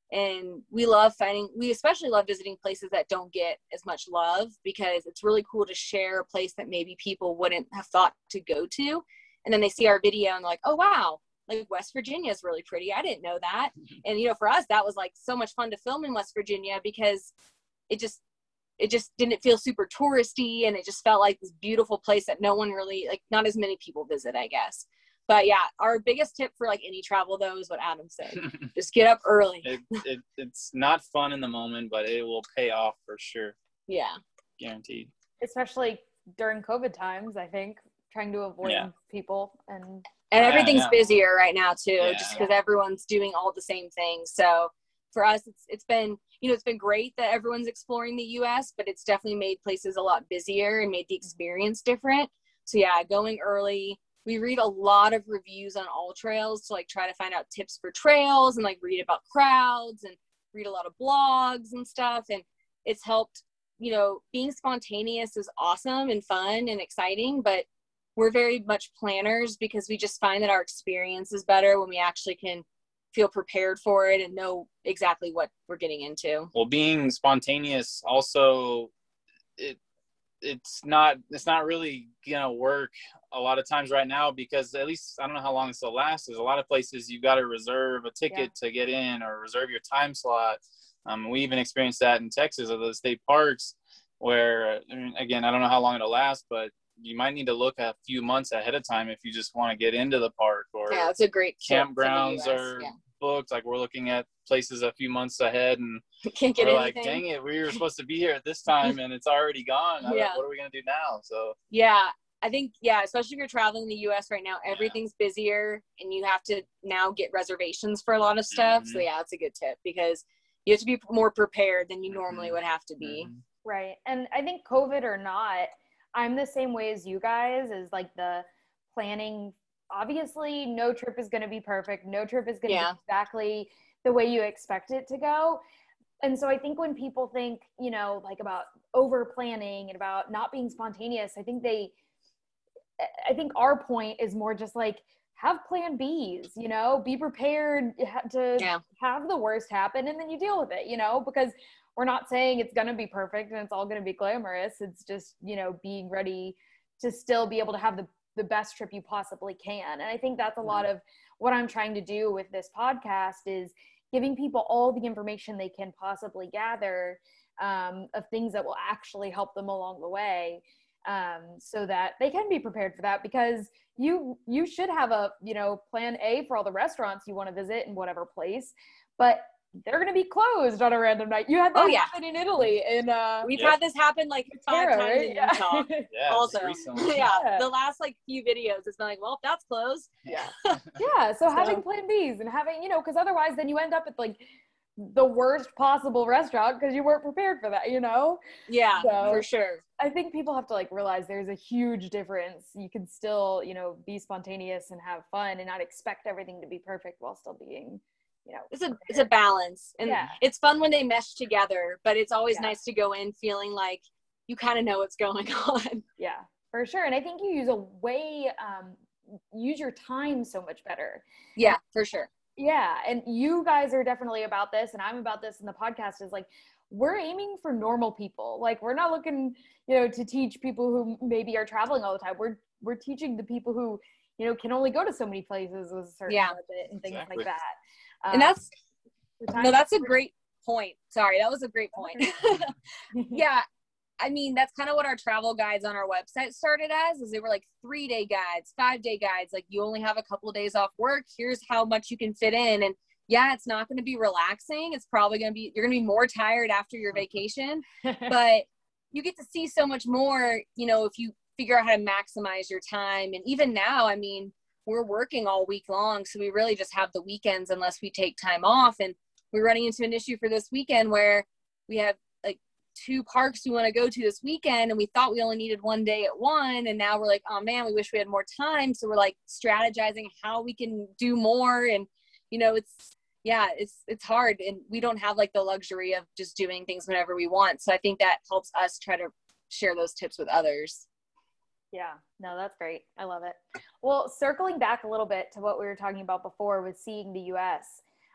[SPEAKER 2] And we love finding, we especially love visiting places that don't get as much love, because it's really cool to share a place that maybe people wouldn't have thought to go to. And then they see our video and they're like, oh, wow, like West Virginia is really pretty. I didn't know that. And, you know, for us, that was like so much fun to film in West Virginia, because it just, it just didn't feel super touristy. And it just felt like this beautiful place that no one really, like, not as many people visit, I guess. But yeah, our biggest tip for like any travel though is what Adam said. Just get up early.
[SPEAKER 3] It, it, it's not fun in the moment, but it will pay off for sure.
[SPEAKER 2] Yeah.
[SPEAKER 3] Guaranteed.
[SPEAKER 1] Especially during COVID times, I think, trying to avoid yeah. people. And
[SPEAKER 2] and everything's yeah, yeah. busier right now too, yeah. just because everyone's doing all the same things. So for us, it's it's been, you know, it's been great that everyone's exploring the U S, but it's definitely made places a lot busier and made the experience different. So yeah, going early. We read a lot of reviews on AllTrails to like try to find out tips for trails and like read about crowds and read a lot of blogs and stuff. And it's helped, you know, being spontaneous is awesome and fun and exciting, but we're very much planners, because we just find that our experience is better when we actually can feel prepared for it and know exactly what we're getting into.
[SPEAKER 3] Well, being spontaneous also, it, it's not it's not really gonna work a lot of times right now, because at least I don't know how long this will last. There's a lot of places you got to reserve a ticket yeah. to get in, or reserve your time slot. Um, we even experienced that in Texas at the state parks, where, I mean, again, I don't know how long it'll last, but you might need to look a few months ahead of time if you just want to get into the park. Or
[SPEAKER 2] yeah, that's a great
[SPEAKER 3] campgrounds are yeah. booked. Like, we're looking at places a few months ahead, and
[SPEAKER 2] can't get
[SPEAKER 3] we're
[SPEAKER 2] anything.
[SPEAKER 3] Like, dang it, we were supposed to be here at this time and it's already gone.
[SPEAKER 2] Yeah.
[SPEAKER 3] What are we gonna do now? So
[SPEAKER 2] yeah, I think yeah, especially if you're traveling in the U S right now, everything's yeah. busier, and you have to now get reservations for a lot of stuff. Mm-hmm. So yeah, that's a good tip, because you have to be more prepared than you normally mm-hmm. would have to be.
[SPEAKER 1] Mm-hmm. Right, and I think COVID or not, I'm the same way as you guys. Is like the planning. Obviously, no trip is going to be perfect. No trip is going to yeah. be exactly the way you expect it to go. And so I think when people think, you know, like about over planning and about not being spontaneous, I think they, I think our point is more just like, have plan B's, you know, be prepared to
[SPEAKER 2] yeah.
[SPEAKER 1] have the worst happen, and then you deal with it, you know, because we're not saying it's going to be perfect and it's all going to be glamorous. It's just, you know, being ready to still be able to have the, the best trip you possibly can. And I think that's a lot of what I'm trying to do with this podcast, is giving people all the information they can possibly gather um, of things that will actually help them along the way, um, so that they can be prepared for that. Because you you should have a, you know, plan A for all the restaurants you want to visit in whatever place, but they're going to be closed on a random night. You had that
[SPEAKER 2] oh, yeah.
[SPEAKER 1] happen in Italy. And uh,
[SPEAKER 2] we've yep. had this happen like five
[SPEAKER 1] Tara,
[SPEAKER 2] times
[SPEAKER 1] right?
[SPEAKER 2] in Utah.
[SPEAKER 3] yeah,
[SPEAKER 2] also, yeah.
[SPEAKER 1] yeah.
[SPEAKER 2] The last like few videos, it's been like, well, that's closed.
[SPEAKER 1] Yeah. yeah. So, so having plan B's and having, you know, because otherwise then you end up at like the worst possible restaurant because you weren't prepared for that, you know?
[SPEAKER 2] Yeah,
[SPEAKER 1] so
[SPEAKER 2] for sure.
[SPEAKER 1] I think people have to like realize there's a huge difference. You can still, you know, be spontaneous and have fun and not expect everything to be perfect while still being, you know,
[SPEAKER 2] it's a it's a balance, and
[SPEAKER 1] yeah.
[SPEAKER 2] it's fun when they mesh together, but it's always
[SPEAKER 1] yeah.
[SPEAKER 2] nice to go in feeling like you kind of know what's going on.
[SPEAKER 1] Yeah, for sure. And I think you use a way um use your time so much better.
[SPEAKER 2] Yeah, for sure.
[SPEAKER 1] Yeah, and you guys are definitely about this, and I'm about this in the podcast, is like, we're aiming for normal people. Like, we're not looking, you know, to teach people who maybe are traveling all the time. We're we're teaching the people who, you know, can only go to so many places with a certain
[SPEAKER 2] yeah.
[SPEAKER 1] budget and things
[SPEAKER 3] exactly.
[SPEAKER 1] like that.
[SPEAKER 2] Um, and that's no, that's a great point. Sorry, that was a great point. Yeah, I mean, that's kind of what our travel guides on our website started as, is they were like three day guides, five day guides. Like, you only have a couple of days off work. Here's how much you can fit in. And yeah, it's not going to be relaxing. It's probably going to be, you're going to be more tired after your vacation, but you get to see so much more, you know, if you figure out how to maximize your time. And even now, I mean, we're working all week long, so we really just have the weekends unless we take time off. And we're running into an issue for this weekend where we have like two parks we want to go to this weekend, and we thought we only needed one day at one, and now we're like, oh man, we wish we had more time. So we're like strategizing how we can do more. And you know, it's yeah it's it's hard, and we don't have like the luxury of just doing things whenever we want. So I think that helps us try to share those tips with others.
[SPEAKER 1] Yeah, no, that's great. I love it. Well, circling back a little bit to what we were talking about before with seeing the U S,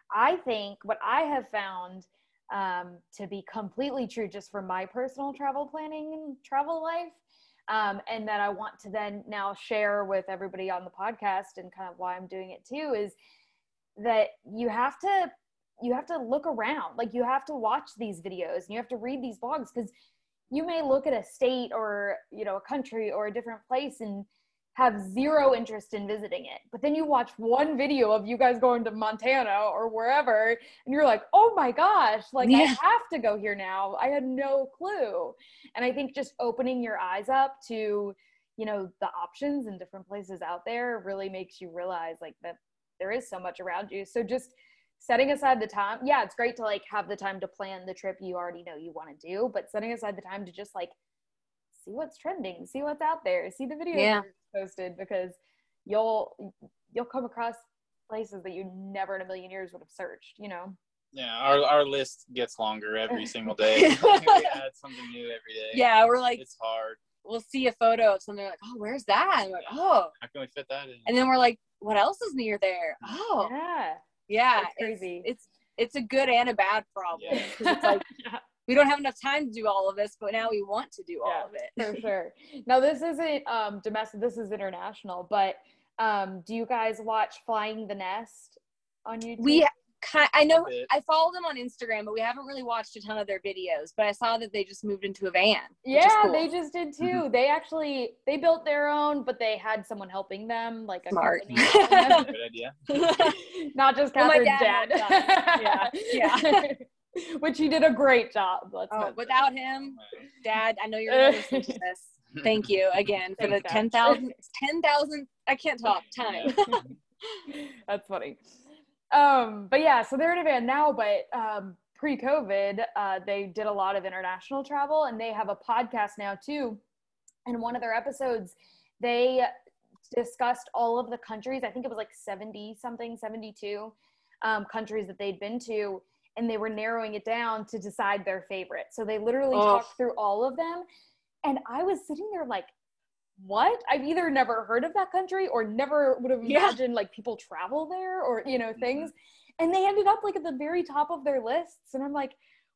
[SPEAKER 1] I think what I have found um, to be completely true just for my personal travel planning and travel life, um, and that I want to then now share with everybody on the podcast and kind of why I'm doing it too, is that you have to you have to look around. Like, you have to watch these videos and you have to read these blogs, because you may look at a state or, you know, a country or a different place and have zero interest in visiting it. But then you watch one video of you guys going to Montana or wherever, and you're like, oh my gosh, like
[SPEAKER 2] Yeah.
[SPEAKER 1] I have to go here now. I had no clue. And I think just opening your eyes up to, you know, the options and different places out there really makes you realize like that there is so much around you. So just setting aside the time, yeah, it's great to like have the time to plan the trip you already know you want to do, but setting aside the time to just like see what's trending, see what's out there, see the videos
[SPEAKER 2] Yeah.
[SPEAKER 1] posted, because you'll you'll come across places that you never in a million years would have searched, you know.
[SPEAKER 3] Yeah, our our list gets longer every single day. We add something new every day.
[SPEAKER 2] Yeah, we're like,
[SPEAKER 3] It's hard.
[SPEAKER 2] we'll see a photo of something like, oh, where's that? And we're like, oh.
[SPEAKER 3] How can we fit that in?
[SPEAKER 2] And then we're like, what else is near there? Oh.
[SPEAKER 1] Yeah.
[SPEAKER 2] Yeah.
[SPEAKER 1] It's crazy.
[SPEAKER 2] It's, it's, it's a good and a bad problem.
[SPEAKER 3] Yeah.
[SPEAKER 2] Because it's like,
[SPEAKER 1] Yeah.
[SPEAKER 2] we don't have enough time to do all of this, but now we want to do all
[SPEAKER 1] Yeah,
[SPEAKER 2] of it.
[SPEAKER 1] for sure. Now, this isn't um, domestic, this is international, but um, do you guys watch Flying the Nest on YouTube?
[SPEAKER 2] We, ki- I know,
[SPEAKER 3] A bit.
[SPEAKER 2] I follow them on Instagram, but we haven't really watched a ton of their videos. But I saw that they just moved into a van. which is
[SPEAKER 1] Yeah,
[SPEAKER 2] cool.
[SPEAKER 1] they just did too.
[SPEAKER 3] Mhm.
[SPEAKER 1] They actually, they built their own, but they had someone helping them, like a
[SPEAKER 2] Smart.
[SPEAKER 1] company.
[SPEAKER 3] Good idea.
[SPEAKER 1] Not just
[SPEAKER 2] Well, my
[SPEAKER 1] Catherine's
[SPEAKER 2] dad
[SPEAKER 1] dad.
[SPEAKER 2] helped us. Yeah,
[SPEAKER 1] Which he did a great job. Let's
[SPEAKER 2] Oh,
[SPEAKER 1] not-
[SPEAKER 2] without him, Dad, I know you're going to listen to this. Thank you again for
[SPEAKER 1] Thanks,
[SPEAKER 2] the
[SPEAKER 1] Dad.
[SPEAKER 2] ten thousand, ten thousand, I can't talk, time.
[SPEAKER 1] That's funny. Um, but yeah, so they're in a van now, but um, pre-COVID, uh, they did a lot of international travel, and they have a podcast now too. And one of their episodes, they discussed all of the countries. I think it was like seventy something, seventy-two um, countries that they'd been to, and they were narrowing it down to decide their favorite. So they literally
[SPEAKER 2] Oh.
[SPEAKER 1] talked through all of them. And I was sitting there like, what? I've either never heard of that country or never would have
[SPEAKER 2] Yeah.
[SPEAKER 1] imagined like people travel there or, you know, things. And they ended up like at the very top of their lists. And I'm like,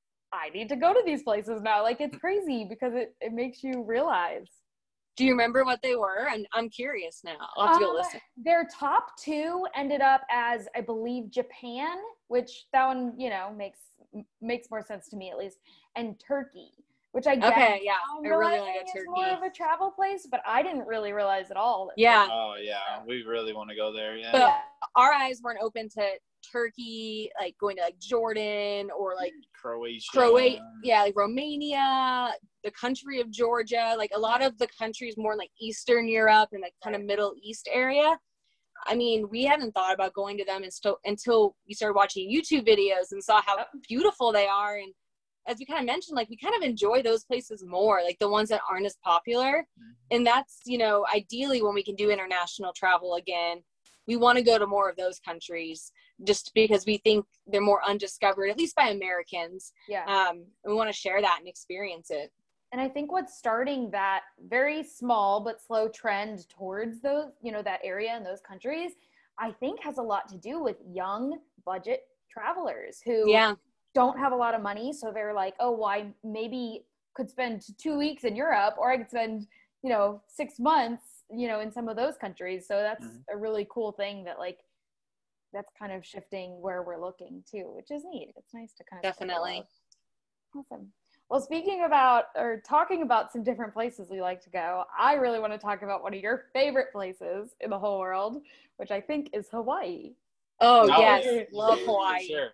[SPEAKER 1] I need to go to these places now. Like, it's crazy because it, it makes you realize.
[SPEAKER 2] Do you remember what they were? I'm, I'm curious now. I'll have to go
[SPEAKER 1] Um,
[SPEAKER 2] listen.
[SPEAKER 1] Their top two ended up as, I believe, Japan, which that one, you know, makes makes more sense to me at least, and Turkey, which I guess
[SPEAKER 2] Okay, yeah,
[SPEAKER 1] I'm
[SPEAKER 2] I really
[SPEAKER 1] realizing
[SPEAKER 2] like
[SPEAKER 1] is
[SPEAKER 2] Turkey.
[SPEAKER 1] more of a travel place, but I didn't really realize at all. that
[SPEAKER 2] Yeah.
[SPEAKER 3] Oh yeah, we really want to go there. Yeah.
[SPEAKER 2] But our eyes weren't open to Turkey, like going to like Jordan or like
[SPEAKER 3] Croatia.
[SPEAKER 2] Croatia, yeah, like Romania, the country of Georgia, like a lot of the countries more in like Eastern Europe and like kind of Middle East area. I mean, we hadn't thought about going to them until, until we started watching YouTube videos and saw how beautiful they are. And as we kind of mentioned, like we kind of enjoy those places more, like the ones that aren't as popular. And that's, you know, ideally when we can do international travel again, we want to go to more of those countries just because we think they're more undiscovered, at least by Americans.
[SPEAKER 1] Yeah.
[SPEAKER 2] Um, and we want to share that and experience it.
[SPEAKER 1] And I think what's starting that very small but slow trend towards those, you know, that area and those countries, I think has a lot to do with young budget travelers who
[SPEAKER 2] Yeah.
[SPEAKER 1] don't have a lot of money. So they're like, oh, well, I maybe could spend two weeks in Europe, or I could spend, you know, six months, you know, in some of those countries. So that's
[SPEAKER 3] Mm-hmm.
[SPEAKER 1] a really cool thing that like, that's kind of shifting where we're looking too, which is neat. It's nice to kind of
[SPEAKER 2] Definitely.
[SPEAKER 1] Awesome. Well, speaking about or talking about some different places we like to go, I really want to talk about one of your favorite places in the whole world, which I think is Hawaii.
[SPEAKER 2] Oh,
[SPEAKER 3] Oh,
[SPEAKER 2] yes.
[SPEAKER 3] yeah.
[SPEAKER 2] Love
[SPEAKER 3] For
[SPEAKER 2] Hawaii.
[SPEAKER 3] sure.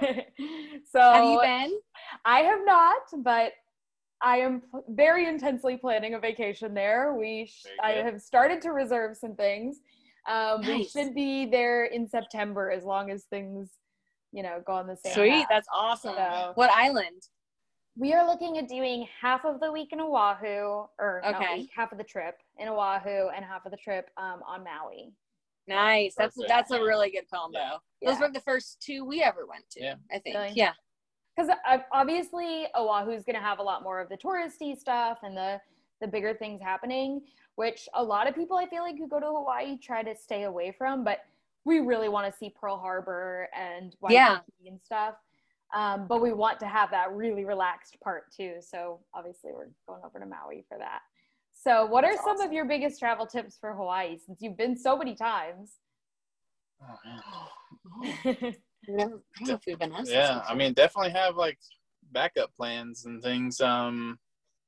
[SPEAKER 1] So
[SPEAKER 2] Have you been?
[SPEAKER 1] I have not, but I am p- very intensely planning a vacation there. We, sh- I
[SPEAKER 3] Very good.
[SPEAKER 1] have started to reserve some things. Um, We
[SPEAKER 2] Nice.
[SPEAKER 1] should be there in September as long as things, you know, go on the same
[SPEAKER 2] Sweet.
[SPEAKER 1] path.
[SPEAKER 2] That's awesome.
[SPEAKER 1] So
[SPEAKER 2] What island?
[SPEAKER 1] we are looking at doing half of the week in Oahu, or not
[SPEAKER 2] Okay.
[SPEAKER 1] week, half of the trip in Oahu and half of the trip um, on Maui.
[SPEAKER 2] Nice. That's
[SPEAKER 3] Perfect.
[SPEAKER 2] that's a really good combo.
[SPEAKER 3] Yeah.
[SPEAKER 2] Those
[SPEAKER 1] Yeah.
[SPEAKER 2] were the first two we ever went to.
[SPEAKER 3] Yeah.
[SPEAKER 2] I think.
[SPEAKER 1] Really?
[SPEAKER 2] Yeah.
[SPEAKER 1] Because obviously Oahu is going to have a lot more of the touristy stuff and the, the bigger things happening, which a lot of people I feel like who go to Hawaii try to stay away from. But we really want to see Pearl Harbor and Waikiki
[SPEAKER 2] Yeah.
[SPEAKER 1] and stuff. Um, but we want to have that really relaxed part too. So obviously we're going over to Maui for that. So what
[SPEAKER 2] That's
[SPEAKER 1] are some
[SPEAKER 2] awesome.
[SPEAKER 1] of your biggest travel tips for Hawaii since you've been so many times?
[SPEAKER 3] Oh, man.
[SPEAKER 2] Never, I don't know if we've been asked.
[SPEAKER 3] Yeah, I mean, definitely have like backup plans and things. Um,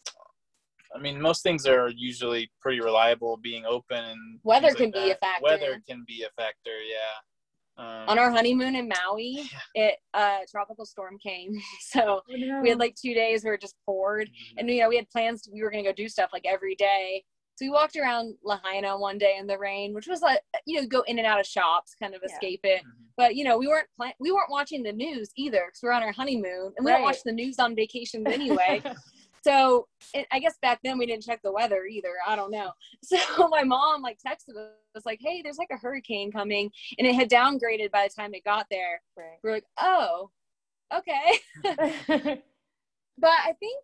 [SPEAKER 3] I mean, most things are usually pretty reliable, being open and
[SPEAKER 2] Weather
[SPEAKER 3] things
[SPEAKER 2] can
[SPEAKER 3] like
[SPEAKER 2] be a
[SPEAKER 3] that.
[SPEAKER 2] factor.
[SPEAKER 3] Weather can be a factor, yeah. Um,
[SPEAKER 2] On our honeymoon in Maui, it uh tropical storm came. So we had like two days where it just poured. And you know, we had plans to, we were gonna go do stuff like every day. So we walked around Lahaina one day in the rain, which was like, you know, go in and out of shops, kind of
[SPEAKER 1] Yeah.
[SPEAKER 2] escape it.
[SPEAKER 3] Mhm.
[SPEAKER 2] But you know, we weren't plan- we weren't watching the news either because we we're on our honeymoon, and we
[SPEAKER 1] Right.
[SPEAKER 2] don't watch the news on vacations anyway. So it, I guess back then we didn't check the weather either. I don't know. So my mom like texted us like, "Hey, there's like a hurricane coming," and it had downgraded by the time it got there.
[SPEAKER 1] Right.
[SPEAKER 2] We're like, "Oh, okay." But I think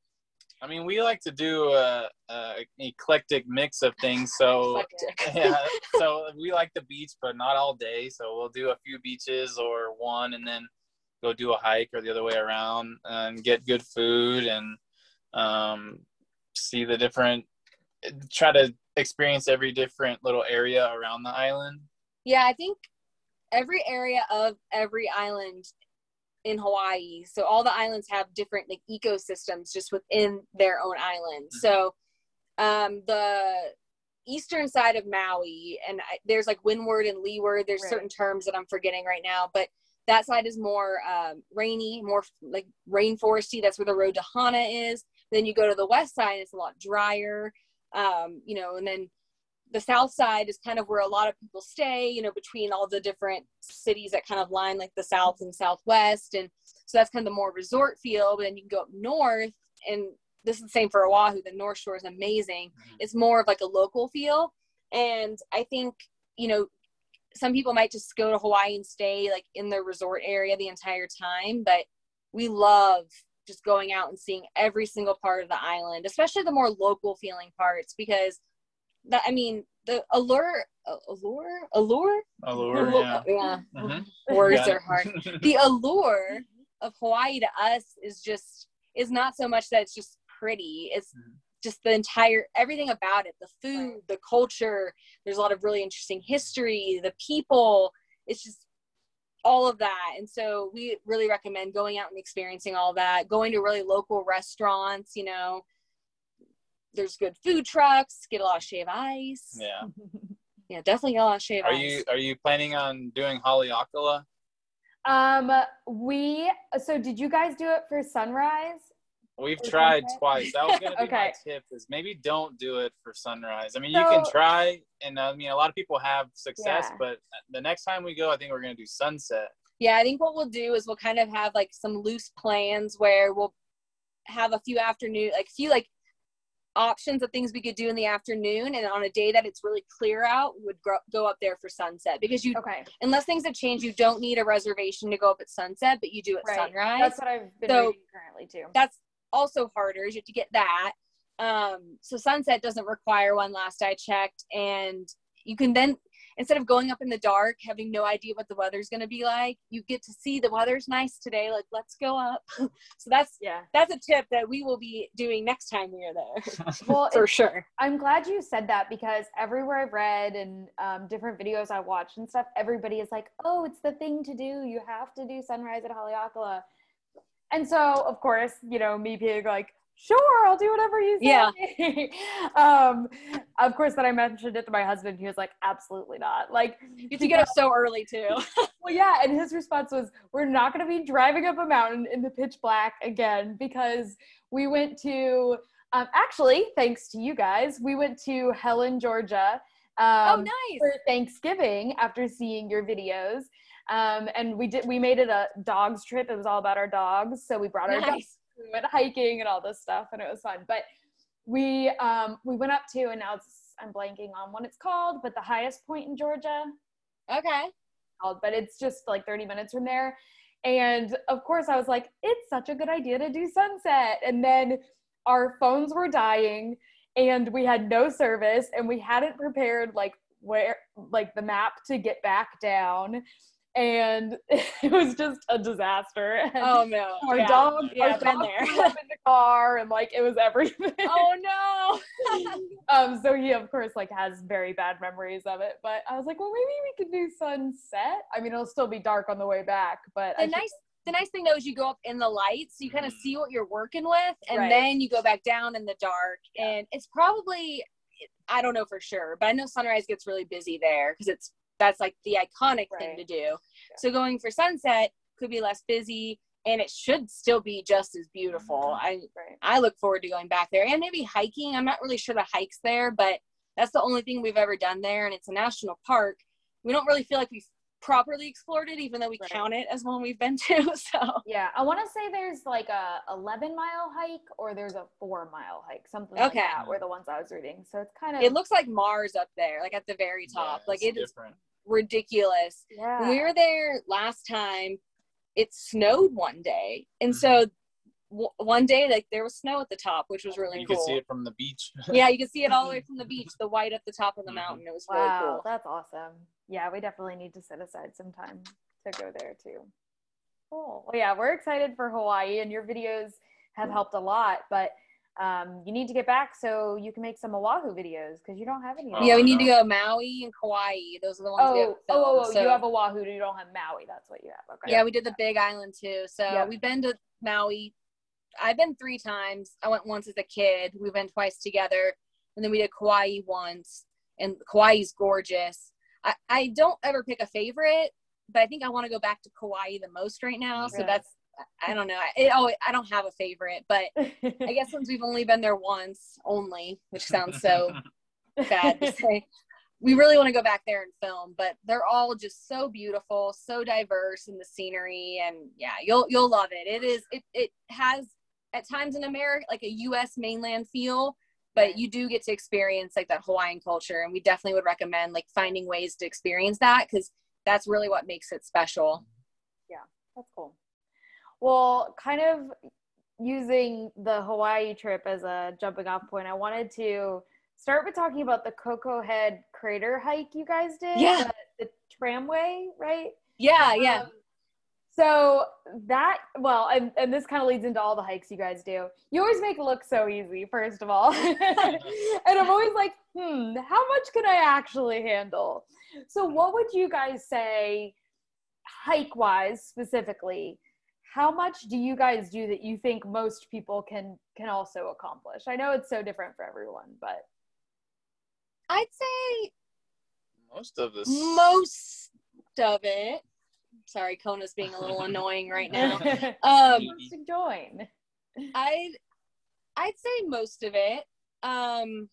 [SPEAKER 3] I mean, we like to do a, a eclectic mix of things. So
[SPEAKER 2] eclectic.
[SPEAKER 3] yeah, so we like the beach, but not all day. So we'll do a few beaches or one, and then go do a hike, or the other way around, and get good food and um, see the different. Try to experience every different little area around the island.
[SPEAKER 2] Yeah, I think every area of every island in Hawaii, so all the islands have different like ecosystems just within their own island. Mm-hmm. So um, the eastern side of Maui, and I, there's like windward and leeward, there's right. certain terms that I'm forgetting right now, but that side is more um, rainy, more like rainforesty. That's where the road to Hana is. Then you go to the west side, it's a lot drier, um, you know, and then the south side is kind of where a lot of people stay, you know, between all the different cities that kind of line like the south and southwest. And so that's kind of the more resort feel. But then you can go up north, and this is the same for Oahu. The North Shore is amazing. It's more of like a local feel. And I think, you know, some people might just go to Hawaii and stay like in the resort area the entire time. But we love just going out and seeing every single part of the island, especially the more local feeling parts, because that, I mean, the allure, uh, allure, allure,
[SPEAKER 3] allure,
[SPEAKER 2] allure
[SPEAKER 3] yeah,
[SPEAKER 2] yeah.
[SPEAKER 3] Mm-hmm.
[SPEAKER 2] Words are hard. The allure of Hawaii to us is just, is not so much that it's just pretty. It's mm-hmm. just the entire, everything about it, the food, the culture. There's a lot of really interesting history, the people. It's just all of that. And so we really recommend going out and experiencing all that, going to really local restaurants, you know. There's good food trucks, get a lot of shave ice.
[SPEAKER 3] Yeah.
[SPEAKER 2] Yeah, definitely get a lot of shave
[SPEAKER 3] are
[SPEAKER 2] ice.
[SPEAKER 3] you are you planning on doing Haleakala?
[SPEAKER 1] Um we so did you guys do it for sunrise?
[SPEAKER 3] We've tried
[SPEAKER 1] sunset?
[SPEAKER 3] twice. That was gonna be
[SPEAKER 1] Okay.
[SPEAKER 3] my tip, is maybe don't do it for sunrise. I mean,
[SPEAKER 1] So,
[SPEAKER 3] you can try, and I mean a lot of people have success,
[SPEAKER 1] Yeah.
[SPEAKER 3] but the next time we go, I think we're gonna do sunset.
[SPEAKER 2] Yeah, I think what we'll do is we'll kind of have like some loose plans where we'll have a few afternoon, like few like options of things we could do in the afternoon, and on a day that it's really clear out, we would gro- go up there for sunset, because you
[SPEAKER 1] Okay.
[SPEAKER 2] unless things have changed, you don't need a reservation to go up at sunset, but you do at
[SPEAKER 1] Right.
[SPEAKER 2] sunrise.
[SPEAKER 1] That's what I've been
[SPEAKER 2] So-
[SPEAKER 1] reading currently too.
[SPEAKER 2] That's also harder, is you have to get that. Um, so sunset doesn't require one, last I checked, and you can then, instead of going up in the dark, having no idea what the weather's going to be like, you get to see the weather's nice today, like let's go up. So that's
[SPEAKER 1] Yeah.
[SPEAKER 2] that's a tip that we will be doing next time we are there.
[SPEAKER 1] Well,
[SPEAKER 2] For
[SPEAKER 1] it's-
[SPEAKER 2] sure.
[SPEAKER 1] I'm glad you said that, because everywhere I've read and um, different videos I watched and stuff, everybody is like, oh, it's the thing to do. You have to do sunrise at Haleakala. And so, of course, you know, me being like, sure, I'll do whatever you say.
[SPEAKER 2] Yeah.
[SPEAKER 1] um, of course, then I mentioned it to my husband. He was like, absolutely not. Like,
[SPEAKER 2] You have to get up so early too.
[SPEAKER 1] well, yeah. And his response was, we're not going to be driving up a mountain in the pitch black again, because we went to, um, actually, thanks to you guys, we went to Helen, Georgia. Um,
[SPEAKER 2] Oh, nice.
[SPEAKER 1] For Thanksgiving, after seeing your videos. Um, and we did, we made it a dogs trip. It was all about our dogs. So we brought our dogs,
[SPEAKER 2] Nice.
[SPEAKER 1] we went hiking and all this stuff, and it was fun. But we, um, we went up to, and now it's, I'm blanking on what it's called, but the highest point in Georgia.
[SPEAKER 2] Okay.
[SPEAKER 1] Called, but it's just like thirty minutes from there. And of course I was like, it's such a good idea to do sunset. And then our phones were dying, and we had no service, and we hadn't prepared like where like the map to get back down, and it was just a disaster. And
[SPEAKER 2] oh no,
[SPEAKER 1] our
[SPEAKER 2] yeah.
[SPEAKER 1] dog,
[SPEAKER 2] yeah,
[SPEAKER 1] our
[SPEAKER 2] been
[SPEAKER 1] dog
[SPEAKER 2] there.
[SPEAKER 1] threw up in the car, and like it was everything.
[SPEAKER 2] Oh no.
[SPEAKER 1] um, so he of course like has very bad memories of it. But I was like, well, maybe we could do sunset. I mean, it'll still be dark on the way back, but
[SPEAKER 2] The
[SPEAKER 1] I
[SPEAKER 2] nice the nice thing though is you go up in the lights, so you kind of see what you're working with, and
[SPEAKER 1] Right.
[SPEAKER 2] then you go back down in the dark.
[SPEAKER 1] Yeah.
[SPEAKER 2] And it's probably, I don't know for sure, but I know sunrise gets really busy there because it's that's like the iconic
[SPEAKER 1] Right.
[SPEAKER 2] thing to do.
[SPEAKER 1] Yeah.
[SPEAKER 2] So going for sunset could be less busy, and it should still be just as beautiful. I
[SPEAKER 1] right.
[SPEAKER 2] I look forward to going back there, and maybe hiking. I'm not really sure the hikes there, but that's the only thing we've ever done there, and it's a national park. We don't really feel like we've properly explored it, even though we
[SPEAKER 1] Right.
[SPEAKER 2] count it as one we've been to. So
[SPEAKER 1] Yeah, I want to say there's like a eleven mile hike or there's a four mile hike, something like
[SPEAKER 2] Okay.
[SPEAKER 1] that, were the ones I was reading. So it's kind of
[SPEAKER 2] it looks like Mars up there, like at the very top.
[SPEAKER 3] Yeah,
[SPEAKER 2] like
[SPEAKER 3] it's
[SPEAKER 2] it is
[SPEAKER 3] different.
[SPEAKER 2] ridiculous.
[SPEAKER 1] yeah.
[SPEAKER 2] When we were there last time, it snowed one day, and
[SPEAKER 3] Mhm.
[SPEAKER 2] so w- one day like there was snow at the top, which was really
[SPEAKER 3] You
[SPEAKER 2] cool.
[SPEAKER 3] can see it from the beach.
[SPEAKER 2] Yeah, you could see it all the way from the beach, the white at the top of the
[SPEAKER 3] Mhm.
[SPEAKER 2] mountain. It was
[SPEAKER 1] Wow,
[SPEAKER 2] really cool.
[SPEAKER 1] that's awesome. Yeah, we definitely need to set aside some time to go there too. Cool. Well, yeah, we're excited for Hawaii, and your videos have helped a lot, but um, you need to get back so you can make some Oahu videos because you don't have any. of
[SPEAKER 3] Oh,
[SPEAKER 2] Yeah, we
[SPEAKER 1] those.
[SPEAKER 2] need to
[SPEAKER 3] no.
[SPEAKER 2] go Maui and Kauai. Those are the ones we have
[SPEAKER 1] Oh,
[SPEAKER 2] filmed.
[SPEAKER 1] oh, oh, oh,
[SPEAKER 2] so,
[SPEAKER 1] you have Oahu, you don't have Maui. That's what you have. Okay.
[SPEAKER 2] yeah, we did the Big Island too. So
[SPEAKER 1] Yep.
[SPEAKER 2] we've been to Maui. I've been three times. I went once as a kid. We've been twice together. And then we did Kauai once. And Kauai's gorgeous. I, I don't ever pick a favorite, but I think I want to go back to Kauai the most right now. So
[SPEAKER 1] Really?
[SPEAKER 2] that's, I don't know. It, oh, I don't have a favorite, but I guess since we've only been there once only, which sounds so bad to say, we really want to go back there and film, but they're all just so beautiful, so diverse in the scenery. And yeah, you'll, you'll love it. It is, it, it has at times in America, like a U S mainland feel, but you do get to experience like that Hawaiian culture. And we definitely would recommend like finding ways to experience that, because that's really what makes it special.
[SPEAKER 1] Yeah, that's cool. Well, kind of using the Hawaii trip as a jumping off point, I wanted to start with talking about the Coco Head Crater hike you guys did.
[SPEAKER 2] Yeah.
[SPEAKER 1] The, the tramway, right?
[SPEAKER 2] Yeah, yeah.
[SPEAKER 1] Um, so that, well, and, and this kind of leads into all the hikes you guys do. You always make it look so easy, first of all. And I'm always like, hmm, how much can I actually handle? So what would you guys say, hike-wise specifically, how much do you guys do that you think most people can can also accomplish? I know it's so different for everyone, but
[SPEAKER 2] I'd say
[SPEAKER 3] Most of this.
[SPEAKER 2] most of it. Sorry, Kona's being a little annoying right now. Um,
[SPEAKER 1] to join.
[SPEAKER 2] I'd I'd say most of it. Um,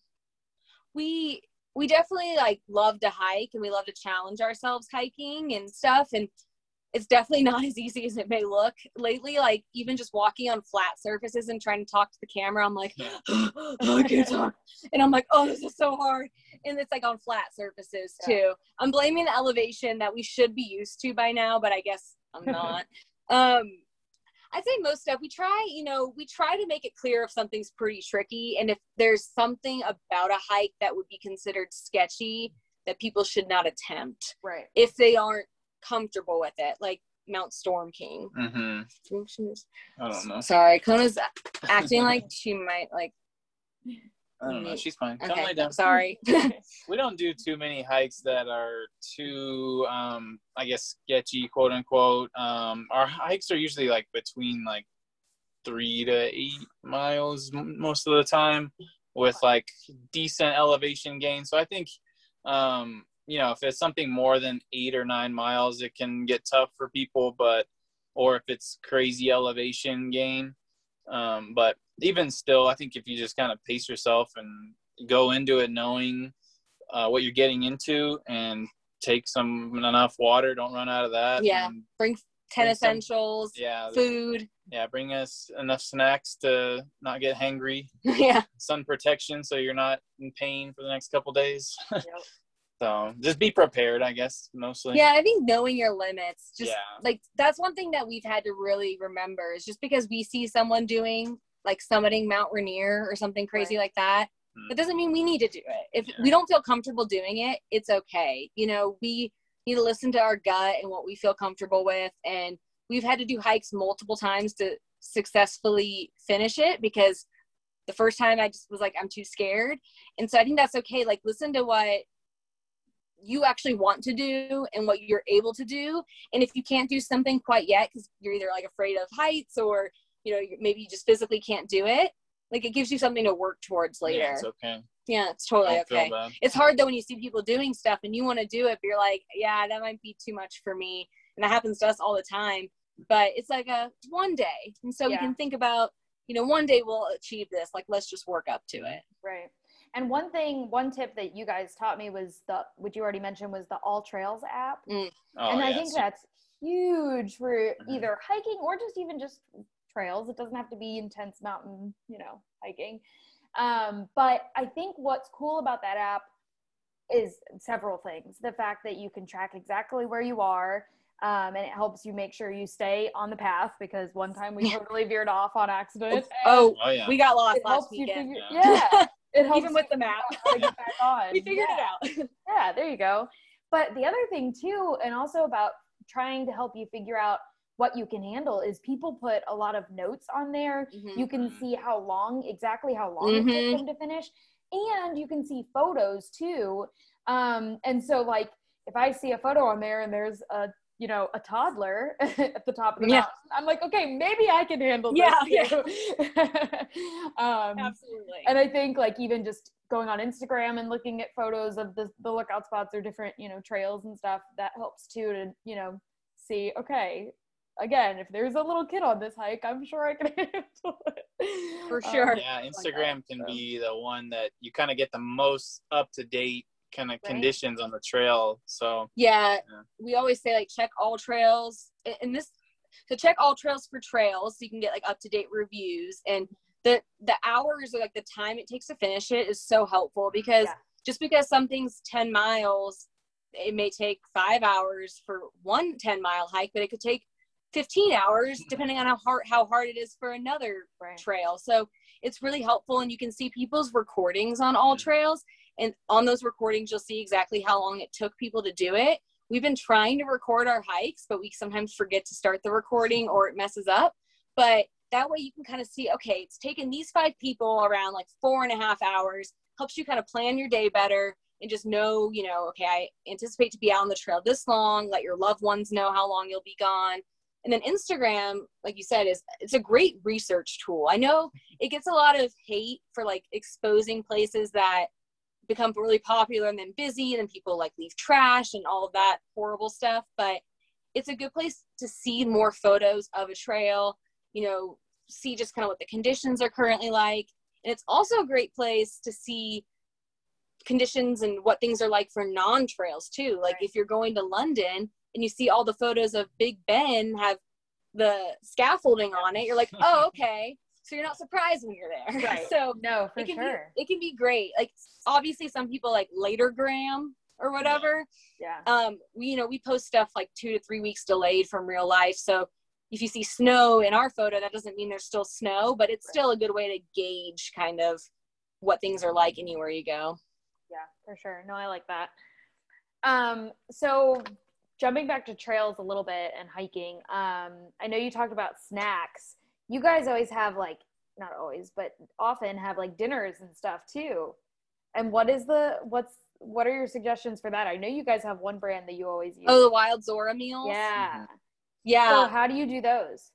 [SPEAKER 2] we we definitely like love to hike, and we love to challenge ourselves hiking and stuff. And it's definitely not as easy as it may look. Lately, like even just walking on flat surfaces and trying to talk to the camera, I'm like, oh, I can't talk. And I'm like, oh, this is so hard. And it's like on flat surfaces too. Yeah. I'm blaming the elevation that we should be used to by now, but I guess I'm not. um, I'd say most stuff we try, you know, we try to make it clear if something's pretty tricky. And if there's something about a hike that would be considered sketchy, that people should not attempt.
[SPEAKER 1] Right.
[SPEAKER 2] If they aren't comfortable with it, like Mount Storm King.
[SPEAKER 3] Mm-hmm. I don't know.
[SPEAKER 2] Sorry, Kona's acting like she might like.
[SPEAKER 3] I don't know. She's fine. Come
[SPEAKER 2] Okay,
[SPEAKER 3] lay down.
[SPEAKER 2] sorry.
[SPEAKER 3] We don't do too many hikes that are too, um, I guess, sketchy, quote unquote. Um, our hikes are usually like between like three to eight miles m- most of the time, with like decent elevation gain. So I think, um, you know, if it's something more than eight or nine miles, it can get tough for people, but, or if it's crazy elevation gain. Um, but even still, I think if you just kind of pace yourself and go into it knowing uh, what you're getting into, and take some enough water, don't run out of that.
[SPEAKER 2] Yeah,
[SPEAKER 3] and
[SPEAKER 2] bring ten
[SPEAKER 3] bring some-
[SPEAKER 2] essentials,
[SPEAKER 3] yeah,
[SPEAKER 2] food.
[SPEAKER 3] yeah, bring us enough snacks to not get hangry.
[SPEAKER 2] Yeah.
[SPEAKER 3] Sun protection so you're not in pain for the next couple days.
[SPEAKER 1] Yep.
[SPEAKER 3] So just be prepared, I guess, mostly.
[SPEAKER 2] Yeah, I think knowing your limits, just
[SPEAKER 3] Yeah.
[SPEAKER 2] like that's one thing that we've had to really remember, is just because we see someone doing like summiting Mount Rainier or something crazy
[SPEAKER 1] Right.
[SPEAKER 2] like that, That doesn't mean we need to do it. If
[SPEAKER 3] Yeah.
[SPEAKER 2] we don't feel comfortable doing it, it's okay. You know, we need to listen to our gut and what we feel comfortable with. And we've had to do hikes multiple times to successfully finish it, because the first time I just was like, I'm too scared. And so I think that's okay. Like, listen to what you actually want to do and what you're able to do. And if you can't do something quite yet, because you're either like afraid of heights, or, you know, maybe you just physically can't do it, like, it gives you something to work towards later.
[SPEAKER 3] Yeah, it's okay.
[SPEAKER 2] Yeah, it's totally
[SPEAKER 3] Don't feel
[SPEAKER 2] okay.
[SPEAKER 3] bad.
[SPEAKER 2] It's hard though when you see people doing stuff and you want to do it, but you're like, yeah, that might be too much for me. And that happens to us all the time. But it's like a one day. And so
[SPEAKER 1] Yeah.
[SPEAKER 2] we can think about, you know, one day we'll achieve this. Like, let's just work up to it.
[SPEAKER 1] Right. And one thing, one tip that you guys taught me was the, which you already mentioned, was the All Trails app.
[SPEAKER 2] Mm.
[SPEAKER 3] Oh,
[SPEAKER 1] And I
[SPEAKER 3] yeah,
[SPEAKER 1] think
[SPEAKER 3] so-
[SPEAKER 1] that's huge for
[SPEAKER 3] Mhm.
[SPEAKER 1] either hiking or just even just trails. It doesn't have to be intense mountain, you know, hiking. Um, but I think what's cool about that app is several things. The fact that you can track exactly where you are, um, and it helps you make sure you stay on the path, because one time we totally veered off on accident.
[SPEAKER 2] Oh,
[SPEAKER 3] Oh, yeah.
[SPEAKER 2] we got lost
[SPEAKER 1] It
[SPEAKER 2] last
[SPEAKER 1] helps you
[SPEAKER 2] weekend.
[SPEAKER 1] figure,
[SPEAKER 3] Yeah.
[SPEAKER 1] yeah, it helps
[SPEAKER 2] Even with
[SPEAKER 1] you
[SPEAKER 2] the map.
[SPEAKER 1] figure out how to get back on.
[SPEAKER 2] We figured
[SPEAKER 1] Yeah.
[SPEAKER 2] it out.
[SPEAKER 1] Yeah, there you go. But the other thing too, and also about trying to help you figure out what you can handle, is people put a lot of notes on there.
[SPEAKER 2] Mhm.
[SPEAKER 1] You can
[SPEAKER 3] Mhm.
[SPEAKER 1] see how long, exactly how long it
[SPEAKER 2] Mhm.
[SPEAKER 1] took them to finish. And you can see photos too. Um, and so like, if I see a photo on there and there's a, you know, a toddler at the top of the
[SPEAKER 2] Yeah.
[SPEAKER 1] mountain, I'm like, okay, maybe I can handle
[SPEAKER 2] Yeah,
[SPEAKER 1] this too. um,
[SPEAKER 2] Absolutely.
[SPEAKER 1] and I think like even just going on Instagram and looking at photos of the, the lookout spots or different, you know, trails and stuff, that helps too, to, you know, see, okay, again, if there's a little kid on this hike, I'm sure I can handle it.
[SPEAKER 2] For sure.
[SPEAKER 3] Yeah,
[SPEAKER 1] like
[SPEAKER 3] Instagram
[SPEAKER 1] that,
[SPEAKER 3] can
[SPEAKER 1] so.
[SPEAKER 3] be the one that you kind of get the most up to date kind of
[SPEAKER 1] Right.
[SPEAKER 3] conditions on the trail. So
[SPEAKER 2] Yeah,
[SPEAKER 3] Yeah.
[SPEAKER 2] we always say like check all trails, a- and this so check all trails for trails so you can get like up to date reviews, and the the hours or like the time it takes to finish it is so helpful, because
[SPEAKER 1] Yeah.
[SPEAKER 2] just because something's ten miles, it may take five hours for one ten mile hike, but it could take fifteen hours depending on how hard how hard it is for another
[SPEAKER 1] Right.
[SPEAKER 2] trail. So it's really helpful, and you can see people's recordings on all
[SPEAKER 3] Mhm.
[SPEAKER 2] trails, and on those recordings you'll see exactly how long it took people to do it. We've been trying to record our hikes, but we sometimes forget to start the recording or it messes up. But that way you can kind of see, okay, it's taken these five people around like four and a half hours, helps you kind of plan your day better and just know, you know, okay, I anticipate to be out on the trail this long, let your loved ones know how long you'll be gone. And then Instagram, like you said, is it's a great research tool. I know it gets a lot of hate for like exposing places that become really popular and then busy, and then people like leave trash and all of that horrible stuff. But it's a good place to see more photos of a trail, you know, see just kind of what the conditions are currently like. And it's also a great place to see conditions and what things are like for non-trails too. Like
[SPEAKER 1] Right.
[SPEAKER 2] if you're going to London and you see all the photos of Big Ben have the scaffolding on it, you're like, oh, okay. So you're not surprised when you're there.
[SPEAKER 1] Right.
[SPEAKER 2] So
[SPEAKER 1] No, for
[SPEAKER 2] it can
[SPEAKER 1] sure.
[SPEAKER 2] be, it can be great. Like obviously some people like Latergram or whatever.
[SPEAKER 1] Yeah.
[SPEAKER 2] Um, we, you know, we post stuff like two to three weeks delayed from real life. So if you see snow in our photo, that doesn't mean there's still snow, but it's
[SPEAKER 1] Right.
[SPEAKER 2] still a good way to gauge kind of what things are like anywhere you go.
[SPEAKER 1] Yeah, for sure. No, I like that. Um, so jumping back to trails a little bit and hiking, um, I know you talked about snacks. You guys always have like, not always, but often have like dinners and stuff too. And what is the, what's, what are your suggestions for that? I know you guys have one brand that you always use.
[SPEAKER 2] Oh, the Wild Zora meals?
[SPEAKER 1] yeah.
[SPEAKER 2] Yeah.
[SPEAKER 1] So how do you do those?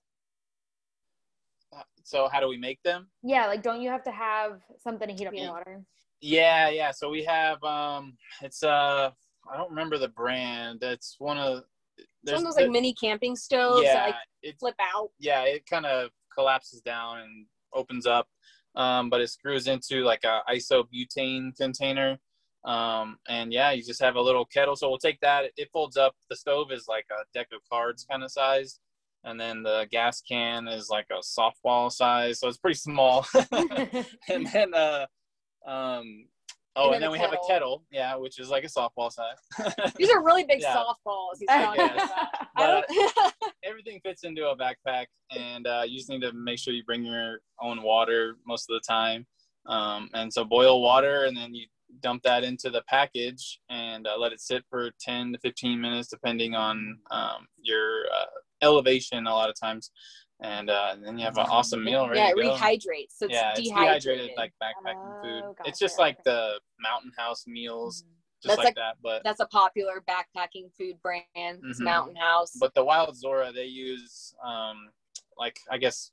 [SPEAKER 3] so how do we make them?
[SPEAKER 1] Yeah, like don't you have to have something to heat up
[SPEAKER 2] Yeah.
[SPEAKER 1] the water?
[SPEAKER 3] Yeah, yeah. So we have um it's uh I don't remember the brand. It's one of
[SPEAKER 2] Some of those like
[SPEAKER 3] the-
[SPEAKER 2] mini camping stoves
[SPEAKER 3] yeah,
[SPEAKER 2] that like
[SPEAKER 3] it's
[SPEAKER 2] flip out.
[SPEAKER 3] yeah, it kind of collapses down and opens up. Um, but it screws into like a isobutane container. Um, and yeah, you just have a little kettle. So we'll take that. It folds up. The stove is like a deck of cards kind of size. And then the gas can is like a softball size. So it's pretty small. And then, uh, um, oh,
[SPEAKER 2] And
[SPEAKER 3] and
[SPEAKER 2] then
[SPEAKER 3] then
[SPEAKER 2] a
[SPEAKER 3] we have
[SPEAKER 2] kettle.
[SPEAKER 3] a kettle. Yeah, which is like a softball size.
[SPEAKER 2] These are really big
[SPEAKER 3] Yeah.
[SPEAKER 2] softballs. He's
[SPEAKER 3] I
[SPEAKER 2] talking
[SPEAKER 3] guess.
[SPEAKER 2] about. I
[SPEAKER 3] But
[SPEAKER 2] don't,
[SPEAKER 3] everything fits into a backpack, and uh, you just need to make sure you bring your own water most of the time. Um, and so boil water, and then you dump that into the package and uh, let it sit for ten to fifteen minutes, depending on um, your uh, elevation a lot of times. And, uh, and then you have an awesome meal ready
[SPEAKER 2] Yeah, it
[SPEAKER 3] to go.
[SPEAKER 2] rehydrates. So it's
[SPEAKER 3] yeah, it's
[SPEAKER 2] dehydrated.
[SPEAKER 3] dehydrated, like backpacking
[SPEAKER 1] Oh,
[SPEAKER 3] food.
[SPEAKER 1] gotcha.
[SPEAKER 3] It's just like the Mountain House meals, just
[SPEAKER 2] That's
[SPEAKER 3] like,
[SPEAKER 2] like-
[SPEAKER 3] that. But
[SPEAKER 2] That's a popular backpacking food brand. It's
[SPEAKER 3] Mhm.
[SPEAKER 2] Mountain House.
[SPEAKER 3] but the Wild Zora, they use um, like I guess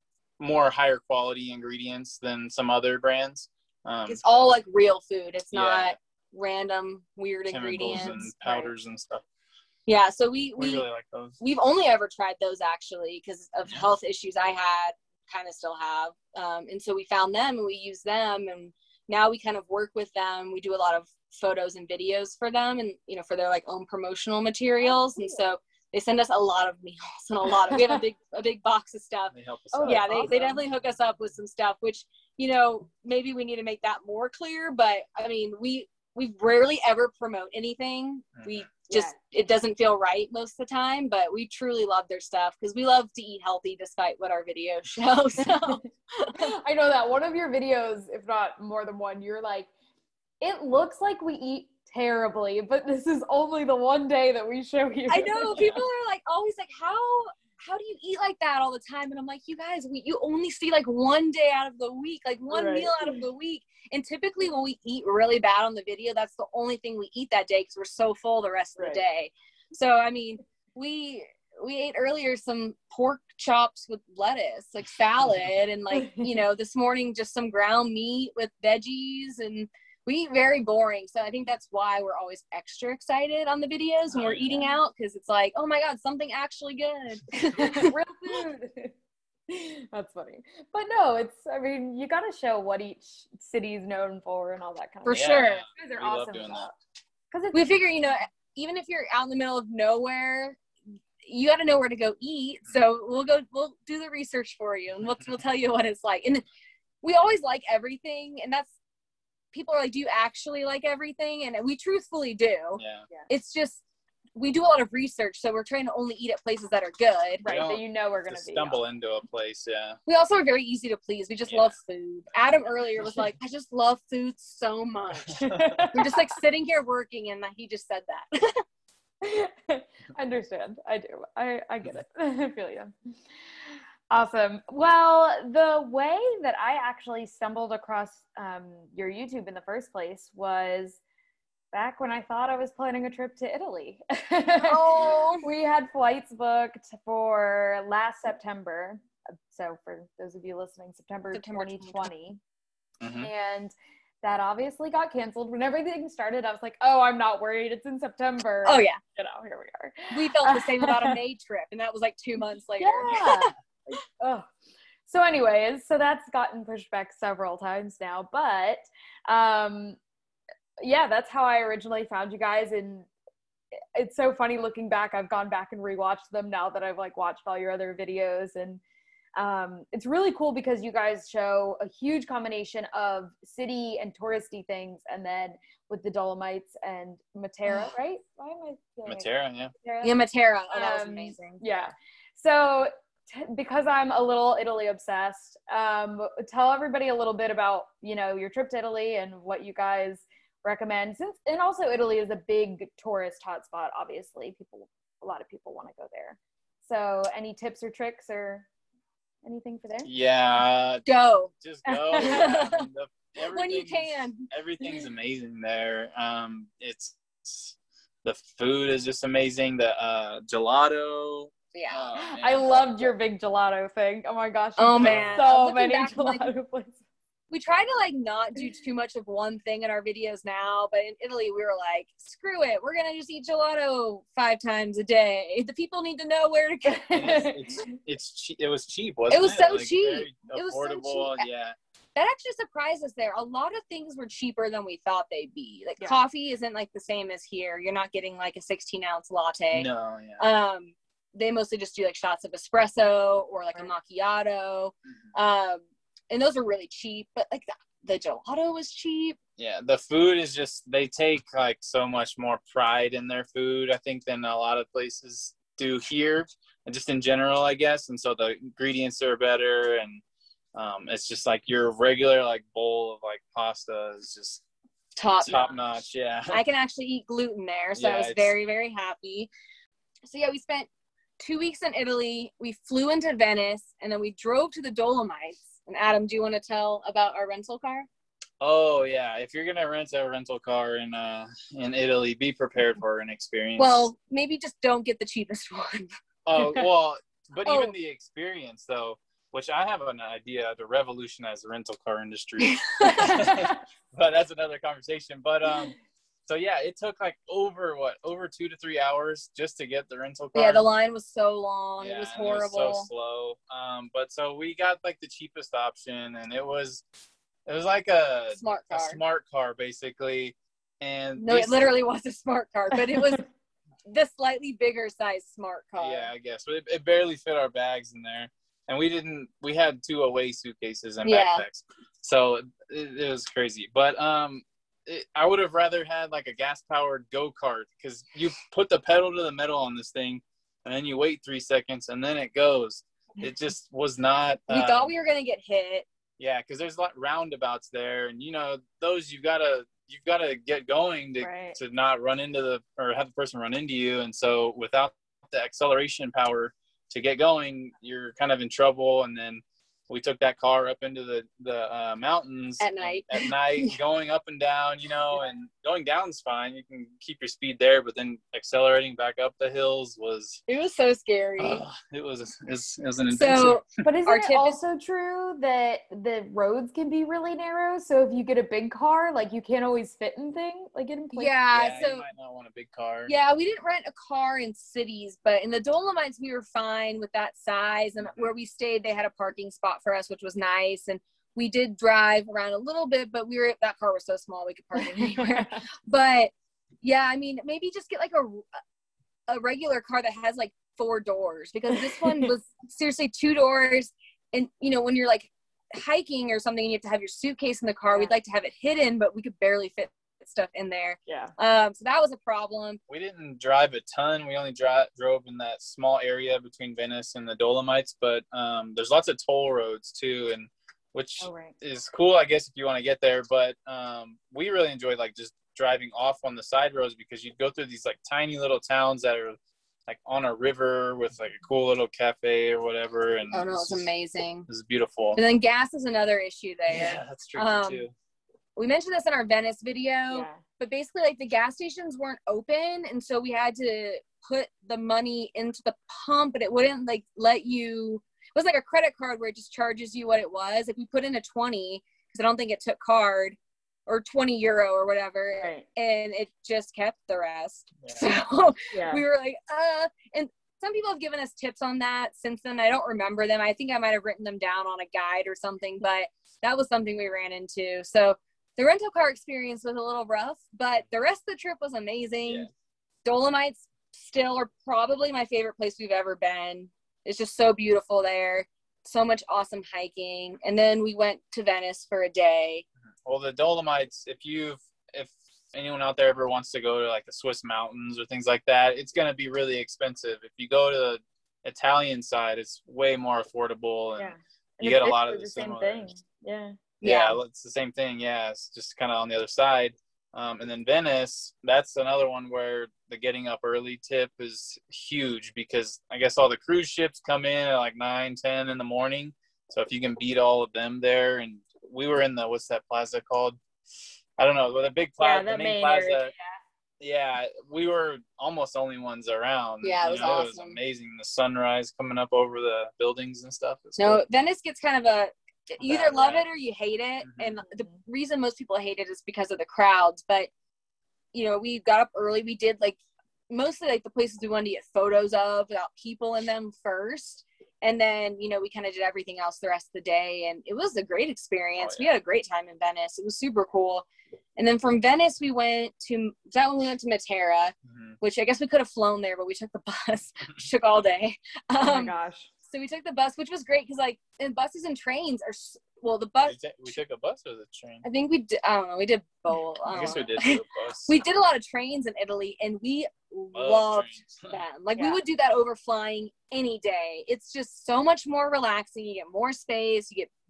[SPEAKER 3] more higher quality ingredients than some other brands. Um,
[SPEAKER 2] It's all like real food. It's
[SPEAKER 3] Yeah.
[SPEAKER 2] not random weird
[SPEAKER 3] chemicals
[SPEAKER 2] ingredients.
[SPEAKER 3] and powders and stuff.
[SPEAKER 2] Yeah, so we
[SPEAKER 3] We
[SPEAKER 2] we
[SPEAKER 3] really like those.
[SPEAKER 2] we've only ever tried those actually because of
[SPEAKER 3] Yeah.
[SPEAKER 2] health issues I had, kind of still have. Um, and so we found them and we use them, and now we kind of work with them. We do a lot of photos and videos for them, and you know, for their like own promotional materials. And so they send us a lot of meals and a lot of, we have a big a big box of stuff.
[SPEAKER 3] They help us
[SPEAKER 1] Oh,
[SPEAKER 3] out.
[SPEAKER 2] Yeah, they, they
[SPEAKER 1] awesome.
[SPEAKER 2] definitely hook us up with some stuff, which, you know, maybe we need to make that more clear. But I mean, we we rarely ever promote anything. We just, it doesn't feel right most of the time, but we truly love their stuff because we love to eat healthy despite what our videos show. So
[SPEAKER 1] I know that one of your videos, if not more than one, you're like, it looks like we eat terribly, but this is only the one day that we show you.
[SPEAKER 2] I know people are like always like, how how do you eat like that all the time? And I'm like, you guys, we you only see like one day out of the week, like one
[SPEAKER 1] Right.
[SPEAKER 2] meal out of the week. And typically when we eat really bad on the video, that's the only thing we eat that day because we're so full the rest of
[SPEAKER 1] Right.
[SPEAKER 2] the day. So I mean, we we ate earlier some pork chops with lettuce, like salad, and like, you know, this morning just some ground meat with veggies, and we eat very boring. So I think that's why we're always extra excited on the videos when
[SPEAKER 3] Oh,
[SPEAKER 2] we're
[SPEAKER 3] yeah.
[SPEAKER 2] eating out, because it's like, oh my God, something actually good.
[SPEAKER 1] Real food. That's funny. But no, it's, I mean, you got to show what each city is known for and all that kind
[SPEAKER 2] For
[SPEAKER 1] of
[SPEAKER 3] Yeah,
[SPEAKER 2] sure.
[SPEAKER 1] You guys are
[SPEAKER 3] we love
[SPEAKER 1] awesome
[SPEAKER 3] doing
[SPEAKER 1] at
[SPEAKER 3] that.
[SPEAKER 1] Because it's
[SPEAKER 2] We figure, you know, even if you're out in the middle of nowhere, you got to know where to go eat. So we'll go, we'll do the research for you, and we'll, we'll tell you what it's like. And we always like everything. And that's, people are like, do you actually like everything? And we truthfully do.
[SPEAKER 3] Yeah.
[SPEAKER 2] It's just, we do a lot of research. So we're trying to only eat at places that are good.
[SPEAKER 1] right,
[SPEAKER 3] don't
[SPEAKER 1] that you know we're going
[SPEAKER 3] To
[SPEAKER 1] to be.
[SPEAKER 3] stumble into a place, yeah.
[SPEAKER 2] We also are very easy to please. We just
[SPEAKER 3] Yeah.
[SPEAKER 2] love food. Adam earlier was like, I just love food so much. We're just like sitting here working, and he just said that.
[SPEAKER 1] I understand. I do. I, I get it. I feel you. Awesome. Well, the way that I actually stumbled across um, your YouTube in the first place was back when I thought I was planning a trip to Italy.
[SPEAKER 2] Oh.
[SPEAKER 1] We had flights booked for last September. So for those of you listening, September,
[SPEAKER 2] September
[SPEAKER 1] twenty twenty.
[SPEAKER 3] Mhm.
[SPEAKER 1] And that obviously got canceled. When everything started, I was like, oh, I'm not worried. It's in September.
[SPEAKER 2] Oh, yeah.
[SPEAKER 1] You know, here we are.
[SPEAKER 2] We felt the same about a May trip, and that was like two months later.
[SPEAKER 1] Yeah. Oh. So anyways, so that's gotten pushed back several times now. But um, yeah, that's how I originally found you guys. And it's so funny looking back. I've gone back and rewatched them now that I've like watched all your other videos. And um, it's really cool because you guys show a huge combination of city and touristy things. And then with the Dolomites and Matera, right? Why am I feeling like
[SPEAKER 3] Matera, yeah.
[SPEAKER 2] Yeah, Matera. Oh, that was
[SPEAKER 1] Um,
[SPEAKER 2] amazing.
[SPEAKER 1] Yeah. So t- because I'm a little Italy obsessed, um, tell everybody a little bit about, you know, your trip to Italy and what you guys recommend. Since, and also Italy is a big tourist hotspot, obviously. People, a lot of people want to go there. So any tips or tricks or anything for there?
[SPEAKER 3] Yeah,
[SPEAKER 2] Go.
[SPEAKER 3] just go. Yeah, I mean, the-
[SPEAKER 2] When you
[SPEAKER 3] everything's-
[SPEAKER 2] can.
[SPEAKER 3] Everything's amazing there. Um, it's, it's the food is just amazing. The uh, gelato.
[SPEAKER 2] Yeah.
[SPEAKER 3] Oh,
[SPEAKER 1] I
[SPEAKER 3] man.
[SPEAKER 1] loved your big gelato thing. Oh my gosh. you
[SPEAKER 2] Oh,
[SPEAKER 1] did
[SPEAKER 2] man.
[SPEAKER 1] So
[SPEAKER 2] Looking
[SPEAKER 1] many
[SPEAKER 2] back, I'm like-
[SPEAKER 1] gelato places.
[SPEAKER 2] We try to like not do too much of one thing in our videos now, but in Italy we were like, screw it, we're gonna just eat gelato five times a day. The people need to know where to go.
[SPEAKER 3] And it's, it's, it's che- it was cheap, wasn't it?
[SPEAKER 2] It was so
[SPEAKER 3] Like,
[SPEAKER 2] cheap.
[SPEAKER 3] very
[SPEAKER 2] It was so
[SPEAKER 3] affordable.
[SPEAKER 2] cheap.
[SPEAKER 3] Yeah.
[SPEAKER 2] That actually surprised us there. A lot of things were cheaper than we thought they'd be. Like
[SPEAKER 1] Yeah.
[SPEAKER 2] coffee isn't like the same as here. You're not getting like a sixteen ounce latte.
[SPEAKER 3] No, yeah.
[SPEAKER 2] Um, they mostly just do like shots of espresso or like a macchiato. Um, and those are really cheap, but like the, the gelato was cheap.
[SPEAKER 3] Yeah, the food is just, they take like so much more pride in their food, I think, than a lot of places do here, and just in general, I guess. And so the ingredients are better, and Um, it's just like your regular like bowl of like pasta is just
[SPEAKER 2] top
[SPEAKER 3] top
[SPEAKER 2] notch.
[SPEAKER 3] notch. Yeah.
[SPEAKER 2] I can actually eat gluten there, so
[SPEAKER 3] Yeah,
[SPEAKER 2] I was
[SPEAKER 3] it's-
[SPEAKER 2] very, very happy. So yeah, we spent two weeks in Italy. We flew into Venice, and then we drove to the Dolomites. And Adam, do you want to tell about our rental car?
[SPEAKER 3] Oh yeah, if you're gonna rent a rental car in uh in Italy, be prepared for an experience.
[SPEAKER 2] Well, maybe just don't get the cheapest one.
[SPEAKER 3] oh well, but
[SPEAKER 2] Oh.
[SPEAKER 3] even the experience though, which I have an idea to revolutionize the rental car industry, but that's another conversation. But um, so yeah, it took like over what over two to three hours just to get the rental car.
[SPEAKER 2] Yeah, the line was so long.
[SPEAKER 3] Yeah,
[SPEAKER 2] it was
[SPEAKER 3] and
[SPEAKER 2] horrible.
[SPEAKER 3] It was so slow. Um, but so we got like the cheapest option, and it was it was like a
[SPEAKER 2] Smart
[SPEAKER 3] a
[SPEAKER 2] car.
[SPEAKER 3] smart car basically. And
[SPEAKER 2] No,
[SPEAKER 3] these-
[SPEAKER 2] it literally was a smart car, but it was the slightly bigger size smart car.
[SPEAKER 3] Yeah, I guess. But it, it barely fit our bags in there. And we didn't, we had two away suitcases and
[SPEAKER 2] Yeah.
[SPEAKER 3] backpacks. So it, it was crazy. But um, it, I would have rather had like a gas powered go-kart because you put the pedal to the metal on this thing and then you wait three seconds and then it goes. It just was not.
[SPEAKER 2] We
[SPEAKER 3] um,
[SPEAKER 2] thought we were going to get hit.
[SPEAKER 3] Yeah, because there's a lot roundabouts there. And, you know, those you've got to, you've got to get going to,
[SPEAKER 1] Right.
[SPEAKER 3] to not run into the, or have the person run into you. And so without the acceleration power to get going, you're kind of in trouble. And then we took that car up into the the uh, mountains
[SPEAKER 2] At night.
[SPEAKER 3] At night, going up and down, you know, and going down's fine. You can keep your speed there, but then accelerating back up the hills was
[SPEAKER 2] It was so scary.
[SPEAKER 3] uh, it was it was, it was an adventure.
[SPEAKER 2] So
[SPEAKER 1] But isn't
[SPEAKER 2] Our
[SPEAKER 1] it
[SPEAKER 2] tip is-
[SPEAKER 1] also true that the roads can be really narrow? So if you get a big car, like you can't always fit in thing, like get in place.
[SPEAKER 2] yeah,
[SPEAKER 3] yeah,
[SPEAKER 2] so
[SPEAKER 3] you might not want a big car.
[SPEAKER 2] yeah, we didn't rent a car in cities, but in the Dolomites we were fine with that size. And where we stayed, they had a parking spot for us, which was nice. And we did drive around a little bit, but we were that car was so small we could park it anywhere. But yeah, I mean, maybe just get like a a regular car that has like four doors, because this one was seriously two doors. And you know, when you're like hiking or something, and you have to have your suitcase in the car.
[SPEAKER 1] Yeah.
[SPEAKER 2] We'd like to have it hidden, but we could barely fit stuff in there.
[SPEAKER 1] Yeah.
[SPEAKER 2] Um, so that was a problem.
[SPEAKER 3] We didn't drive a ton. We only dri- drove in that small area between Venice and the Dolomites, but um, there's lots of toll roads too, and which
[SPEAKER 1] Oh, right.
[SPEAKER 3] is cool, I guess, if you want to get there. But um, we really enjoyed like just driving off on the side roads, because you'd go through these like tiny little towns that are like on a river with like a cool little cafe or whatever. And
[SPEAKER 2] Oh no, it was
[SPEAKER 3] just-
[SPEAKER 2] amazing.
[SPEAKER 3] It was beautiful.
[SPEAKER 2] And then gas is another issue there.
[SPEAKER 3] Yeah, that's tricky
[SPEAKER 2] Um,
[SPEAKER 3] too.
[SPEAKER 2] We mentioned this in our Venice video,
[SPEAKER 1] Yeah.
[SPEAKER 2] but basically like the gas stations weren't open, and so we had to put the money into the pump, and it wouldn't like let you. It was like a credit card where it just charges you what it was. Like we put in a twenty, because I don't think it took card, or twenty euro or whatever,
[SPEAKER 1] Right.
[SPEAKER 2] and it just kept the rest.
[SPEAKER 3] Yeah.
[SPEAKER 2] So
[SPEAKER 1] Yeah.
[SPEAKER 2] we were like, uh, and some people have given us tips on that since then. I don't remember them. I think I might have written them down on a guide or something, but that was something we ran into. So the rental car experience was a little rough, but the rest of the trip was amazing.
[SPEAKER 3] Yeah.
[SPEAKER 2] Dolomites still are probably my favorite place we've ever been. It's just so beautiful there. So much awesome hiking. And then we went to Venice for a day.
[SPEAKER 3] Well, the Dolomites, if you've, if anyone out there ever wants to go to like the Swiss mountains or things like that, it's going to be really expensive. If you go to the Italian side, it's way more affordable. And
[SPEAKER 1] Yeah.
[SPEAKER 3] you
[SPEAKER 1] And
[SPEAKER 3] get a
[SPEAKER 1] it's
[SPEAKER 3] lot of
[SPEAKER 1] basically
[SPEAKER 3] the
[SPEAKER 1] the same
[SPEAKER 3] similar-
[SPEAKER 1] thing. Yeah.
[SPEAKER 3] Yeah, well, it's the same thing. Yeah, it's just kind of on the other side. Um, and then Venice, that's another one where the getting up early tip is huge, because I guess all the cruise ships come in at like nine, ten in the morning. So if you can beat all of them there, and we were in the, what's that plaza called? I don't know, the big plaza,
[SPEAKER 1] Yeah,
[SPEAKER 3] the
[SPEAKER 1] the
[SPEAKER 3] main
[SPEAKER 1] main
[SPEAKER 3] plaza.
[SPEAKER 1] area,
[SPEAKER 3] Yeah, we were almost the only ones around.
[SPEAKER 2] Yeah, it
[SPEAKER 3] You
[SPEAKER 2] was
[SPEAKER 3] know, It was
[SPEAKER 2] awesome.
[SPEAKER 3] amazing. The sunrise coming up over the buildings and stuff. It's
[SPEAKER 2] No,
[SPEAKER 3] cool.
[SPEAKER 2] Venice gets kind of a, you either
[SPEAKER 3] Bad
[SPEAKER 2] love
[SPEAKER 3] rap.
[SPEAKER 2] it or you hate it.
[SPEAKER 3] Mhm.
[SPEAKER 2] And the reason most people hate it is because of the crowds. But, you know, we got up early. We did like mostly like the places we wanted to get photos of without people in them first. And then, you know, we kind of did everything else the rest of the day. And it was a great experience.
[SPEAKER 3] Oh,
[SPEAKER 2] We
[SPEAKER 3] yeah.
[SPEAKER 2] had a great time in Venice. It was super cool. And then from Venice, we went to, that when we went to Matera,
[SPEAKER 3] Mhm.
[SPEAKER 2] which I guess we could have flown there, but we took the bus, which took all day.
[SPEAKER 1] Oh my
[SPEAKER 2] Um,
[SPEAKER 1] gosh.
[SPEAKER 2] so we took the bus, which was great because, like, and buses and trains are s- well, the
[SPEAKER 3] We
[SPEAKER 2] bus.
[SPEAKER 3] ta- we took a bus or the train?
[SPEAKER 2] I think we did. I don't know. We did both. I,
[SPEAKER 3] I
[SPEAKER 2] don't
[SPEAKER 3] guess we
[SPEAKER 2] know.
[SPEAKER 3] did do a bus.
[SPEAKER 2] We did a lot of trains in Italy, and we
[SPEAKER 3] Love
[SPEAKER 2] loved
[SPEAKER 3] trains.
[SPEAKER 2] them. Like we
[SPEAKER 1] Yeah.
[SPEAKER 2] would do that over flying any day. It's just so much more relaxing. You get more space. You get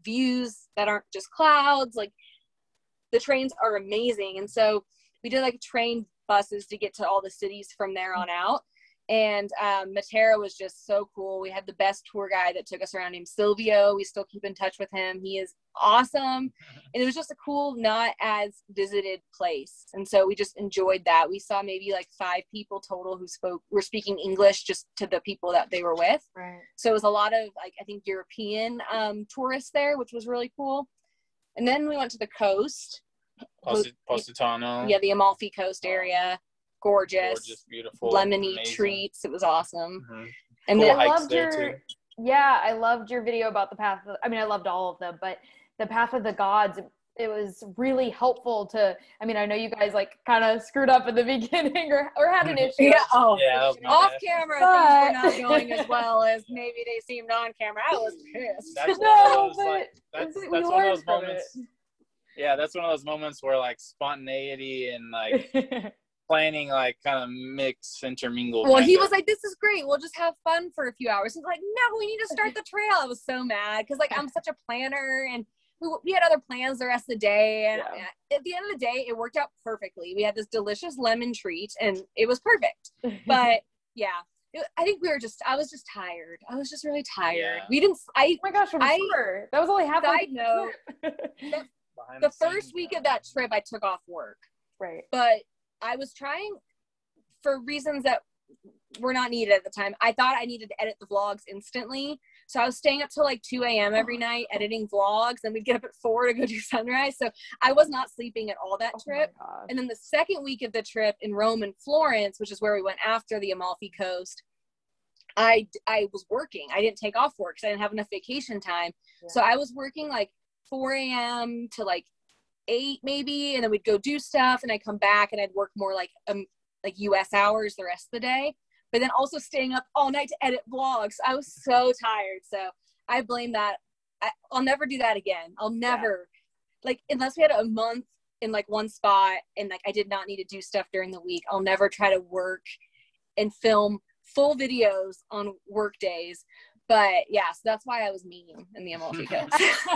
[SPEAKER 2] views that aren't just clouds. Like the trains are amazing. And so we did like train buses to get to all the cities from there on out. And um, Matera was just so cool. We had the best tour guide that took us around named Silvio. We still keep in touch with him. He is awesome. And it was just a cool, not as visited place. And so we just enjoyed that. We saw maybe like five people total who spoke, were speaking English just to the people that they were with.
[SPEAKER 1] Right.
[SPEAKER 2] So it was a lot of like, I think
[SPEAKER 1] Mm-hmm.
[SPEAKER 2] European um, tourists there, which was really cool. And then we went to the coast.
[SPEAKER 3] Posit- Positano.
[SPEAKER 2] Yeah, the Amalfi Coast area. Gorgeous,
[SPEAKER 3] Gorgeous, beautiful,
[SPEAKER 2] lemony
[SPEAKER 3] amazing.
[SPEAKER 2] treats. It was awesome.
[SPEAKER 3] Mm-hmm.
[SPEAKER 2] And
[SPEAKER 3] Cool
[SPEAKER 2] then
[SPEAKER 1] I
[SPEAKER 3] hikes
[SPEAKER 1] loved
[SPEAKER 3] there,
[SPEAKER 1] your
[SPEAKER 3] too.
[SPEAKER 1] yeah, I loved your video about the path of, I mean, I loved all of them, but the path of the gods, it was really helpful to, I mean, I know you guys like kind of screwed up in the beginning or, or had an issue.
[SPEAKER 2] yeah, oh,
[SPEAKER 3] Yeah, that was my
[SPEAKER 2] off
[SPEAKER 3] bad.
[SPEAKER 2] camera,
[SPEAKER 1] But-
[SPEAKER 2] things were not going as well as maybe they seemed on camera. I was pissed.
[SPEAKER 3] That's one
[SPEAKER 1] No,
[SPEAKER 3] of those,
[SPEAKER 1] but
[SPEAKER 3] like, that's,
[SPEAKER 1] we
[SPEAKER 3] that's one of
[SPEAKER 1] learned
[SPEAKER 3] those
[SPEAKER 1] from
[SPEAKER 3] moments. Yeah, that's one of those moments where like spontaneity and like
[SPEAKER 1] it.
[SPEAKER 3] planning like kind of mix intermingle.
[SPEAKER 2] Well, he
[SPEAKER 3] kinda.
[SPEAKER 2] was like, "This is great. We'll just have fun for a few hours." He's like, "No, we need to start the trail." I was so mad because like I'm such a planner, and we, we had other plans the rest of the day. And
[SPEAKER 1] Yeah.
[SPEAKER 2] at the end of the day, it worked out perfectly. We had this delicious lemon treat, and it was perfect. But yeah, it, I think we were just. I was just tired. I was just really tired.
[SPEAKER 3] Yeah.
[SPEAKER 2] We didn't. I
[SPEAKER 1] Oh my gosh, I'm
[SPEAKER 2] I-
[SPEAKER 1] sure. That was only halfway
[SPEAKER 2] Side
[SPEAKER 1] through
[SPEAKER 2] note,
[SPEAKER 1] the trip.
[SPEAKER 3] Behind
[SPEAKER 2] the
[SPEAKER 3] scenes,
[SPEAKER 2] first week
[SPEAKER 3] yeah.
[SPEAKER 2] of that trip, I took off work.
[SPEAKER 1] Right.
[SPEAKER 2] But I was trying for reasons that were not needed at the time. I thought I needed to edit the vlogs instantly. So I was staying up till like two a.m. every night editing vlogs, and we'd get up at four to go do sunrise. So I was not sleeping at all that
[SPEAKER 1] Oh my
[SPEAKER 2] trip.
[SPEAKER 1] gosh.
[SPEAKER 2] And then the second week of the trip in Rome and Florence, which is where we went after the Amalfi Coast, I, I was working. I didn't take off work because I didn't have enough vacation time.
[SPEAKER 1] Yeah.
[SPEAKER 2] So I was working like four a.m. to like eight maybe, and then we'd go do stuff, and I'd come back and I'd work more like um like U S hours the rest of the day, but then also staying up all night to edit vlogs. I was so tired. So I blame that. I, I'll never do that again. I'll never like, unless we had a month in like one spot and like I did not need to do stuff during the week, I'll never try to work and film full videos on work days. But yeah, so that's why I was mean in the Amalfi Coast.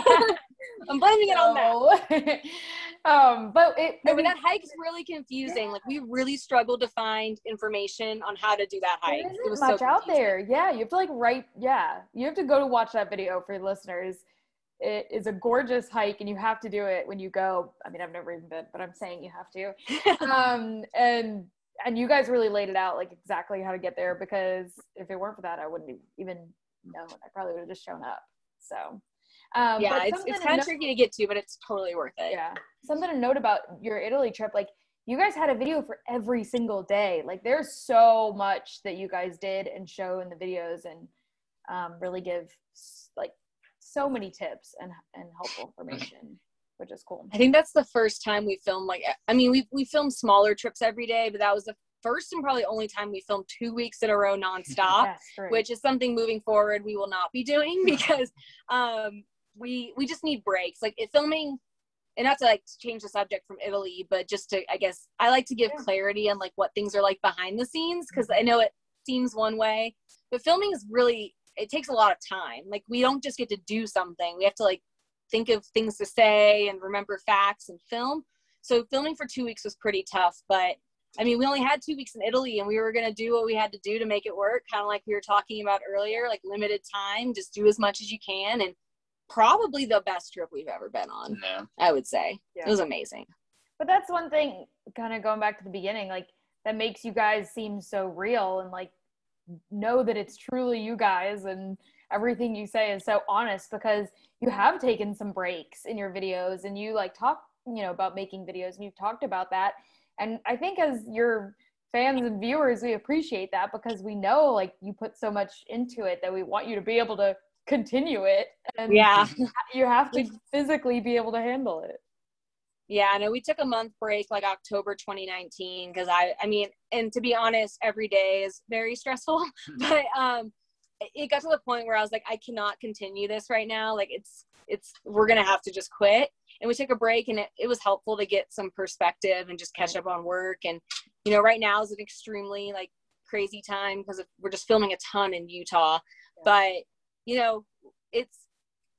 [SPEAKER 2] I'm blaming it on that.
[SPEAKER 1] No. um, but it,
[SPEAKER 2] No,
[SPEAKER 1] I
[SPEAKER 2] but
[SPEAKER 1] mean,
[SPEAKER 2] that hike's really confusing. Like we really struggled to find information on how to do that hike.
[SPEAKER 1] there
[SPEAKER 2] It
[SPEAKER 1] isn't
[SPEAKER 2] was
[SPEAKER 1] much
[SPEAKER 2] so
[SPEAKER 1] out
[SPEAKER 2] confusing.
[SPEAKER 1] there. Yeah, you have to like write. Yeah, you have to go to watch that video for listeners. It is a gorgeous hike, and you have to do it when you go. I mean, I've never even been, but I'm saying you have to. um, and and you guys really laid it out like exactly how to get there, because if it weren't for that, I wouldn't even known. I probably would have just shown up. So. Um,
[SPEAKER 2] Yeah,
[SPEAKER 1] but
[SPEAKER 2] it's
[SPEAKER 1] something
[SPEAKER 2] it's
[SPEAKER 1] to
[SPEAKER 2] kind
[SPEAKER 1] note-
[SPEAKER 2] of tricky to get to, but it's totally worth it.
[SPEAKER 1] Yeah. Something to note about your Italy trip, like you guys had a video for every single day. Like there's so much that you guys did and show in the videos, and um, really give like so many tips and, and helpful information, which is cool.
[SPEAKER 2] I think that's the first time we filmed like, I mean, we we filmed smaller trips every day, but that was the first and probably only time we filmed two weeks in a row nonstop,
[SPEAKER 1] Yes, great.
[SPEAKER 2] which is something moving forward we will not be doing because um, we we just need breaks. Like it filming, and not to like change the subject from Italy, but just to, I guess, I like to give
[SPEAKER 1] Yeah.
[SPEAKER 2] clarity on like what things are like behind the scenes, because I know it seems one way, but filming is really, it takes a lot of time. Like we don't just get to do something. We have to like think of things to say and remember facts and film. So filming for two weeks was pretty tough, but I mean, we only had two weeks in Italy, and we were going to do what we had to do to make it work. Kind of like we were talking about earlier, like limited time, just do as much as you can. And probably the best trip we've ever been on,
[SPEAKER 3] No.
[SPEAKER 2] I would say.
[SPEAKER 1] Yeah.
[SPEAKER 2] It was amazing.
[SPEAKER 1] But that's one thing, kind of going back to the beginning, like that makes you guys seem so real, and like know that it's truly you guys, and everything you say is so honest, because you have taken some breaks in your videos, and you like talk, you know, about making videos, and you've talked about that. And I think as your fans and viewers, we appreciate that, because we know like you put so much into it that we want you to be able to continue it. And
[SPEAKER 2] Yeah.
[SPEAKER 1] you have to physically be able to handle it.
[SPEAKER 2] Yeah, I know we took a month break like October twenty nineteen, because I, I mean, and to be honest, every day is very stressful, but um, it got to the point where I was like, I cannot continue this right now. Like it's, it's, we're going to have to just quit. And we took a break, and it, it was helpful to get some perspective and just catch up on work. And, you know, right now is an extremely like crazy time because we're just filming a ton in Utah,
[SPEAKER 1] Yeah.
[SPEAKER 2] but you know, it's,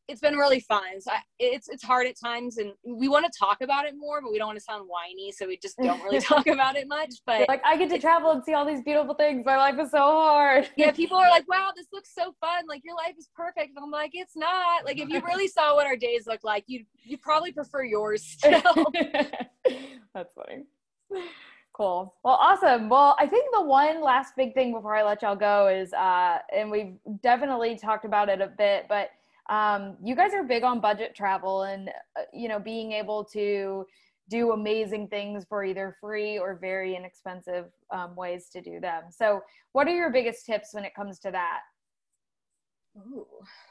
[SPEAKER 2] it's been really fun. So I, it's it's hard at times, and we want to talk about it more, but we don't want to sound whiny, so we just don't really talk about it much. But
[SPEAKER 1] You're like, I get to travel and see all these beautiful things. My life is so hard.
[SPEAKER 2] Yeah, people are like, wow, this looks so fun. Like, your life is perfect. And I'm like, it's not. Like, if you really saw what our days look like, you'd, you'd probably prefer yours still.
[SPEAKER 1] That's funny. Cool. Well, awesome. Well, I think the one last big thing before I let y'all go is, uh, and we've definitely talked about it a bit, but um, you guys are big on budget travel and, uh, you know, being able to do amazing things for either free or very inexpensive um, ways to do them. So what are your biggest tips when it comes to that?
[SPEAKER 2] Ooh.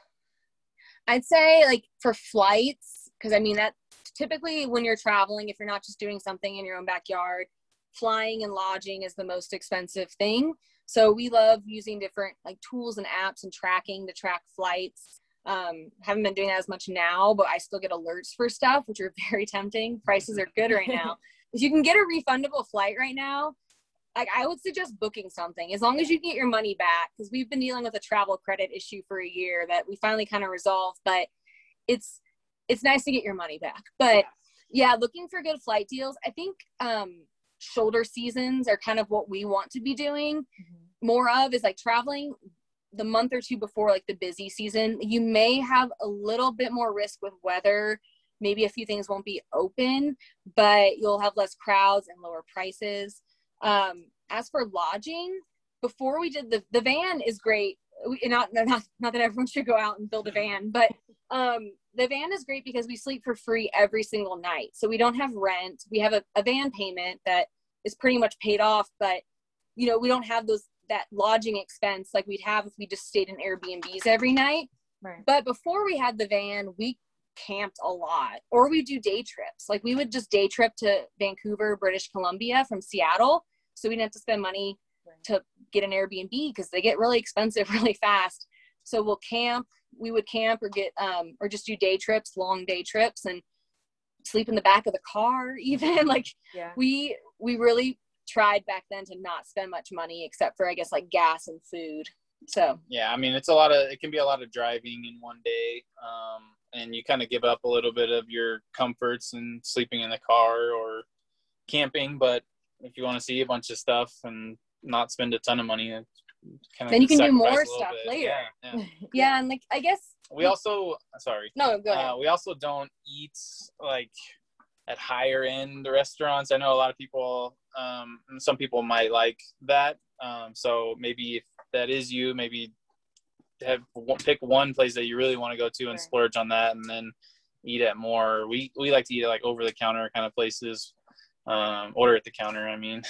[SPEAKER 2] I'd say like for flights, because I mean that typically when you're traveling, if you're not just doing something in your own backyard, flying and lodging is the most expensive thing. So we love using different like tools and apps and tracking to track flights. Um, haven't been doing that as much now, but I still get alerts for stuff, which are very tempting. Prices are good right now. If you can get a refundable flight right now, like I would suggest booking something as long as you can get your money back, because we've been dealing with a travel credit issue for a year that we finally kind of resolved, but it's, it's nice to get your money back. But yeah, looking for good flight deals. I think, um, shoulder seasons are kind of what we want to be doing mm-hmm. more of is like traveling the month or two before like the busy season. You may have a little bit more risk with weather. Maybe a few things won't be open, but you'll have less crowds and lower prices. Um, as for lodging, before we did the, the van is great. We, not, not, not that everyone should go out and build a van, but um, the van is great because we sleep for free every single night. So we don't have rent. We have a, a van payment that is pretty much paid off, but you know, we don't have those, that lodging expense like we'd have if we just stayed in Airbnbs every night.
[SPEAKER 1] Right.
[SPEAKER 2] But before we had the van, we camped a lot, or we do day trips. Like we would just day trip to Vancouver, British Columbia from Seattle. So we didn't have to spend money right. to get an Airbnb because they get really expensive really fast. So we'll camp, we would camp or get, um, or just do day trips, long day trips and sleep in the back of the car even. Like
[SPEAKER 1] yeah.
[SPEAKER 2] we, we really tried back then to not spend much money except for I guess like gas and food. So
[SPEAKER 3] yeah, I mean it's a lot of it can be a lot of driving in one day, um and you kind of give up a little bit of your comforts and sleeping in the car or camping, but if you want to see a bunch of stuff and not spend a ton of money, kind of
[SPEAKER 2] then you can do more stuff later.
[SPEAKER 3] Yeah, yeah.
[SPEAKER 2] yeah, and like I guess
[SPEAKER 3] we also sorry
[SPEAKER 2] no go ahead.
[SPEAKER 3] Uh, we also don't eat like at higher end restaurants. I know a lot of people, um, some people might like that. Um, so maybe if that is you, maybe have pick one place that you really want to go to and
[SPEAKER 1] sure.
[SPEAKER 3] splurge on that, and then eat at more. We we like to eat at like over the counter kind of places. Um, order at the counter. I mean,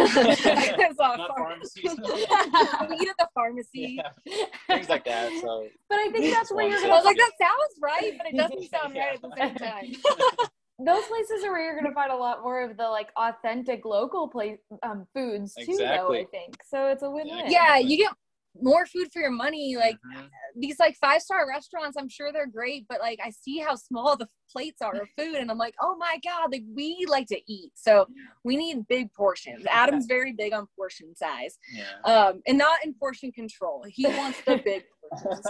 [SPEAKER 2] not
[SPEAKER 3] pharmacies.
[SPEAKER 2] We eat at the pharmacy,
[SPEAKER 3] yeah. Things like that. So,
[SPEAKER 1] but I think that's where you're gonna.
[SPEAKER 2] I was like, that sounds right, but it doesn't sound
[SPEAKER 3] yeah.
[SPEAKER 2] right at the same time.
[SPEAKER 1] Those places are where you're gonna find a lot more of the like authentic local place um, foods too,
[SPEAKER 3] exactly.
[SPEAKER 1] though. I think so. It's a win-win.
[SPEAKER 2] Yeah, you get more food for your money. Like
[SPEAKER 3] mm-hmm.
[SPEAKER 2] these like five-star restaurants, I'm sure they're great, but like I see how small the plates are of food and I'm like, oh my God, like we like to eat. So we need big portions. Adam's very big on portion size.
[SPEAKER 3] Yeah.
[SPEAKER 2] Um, and not in portion control. He wants the big portions.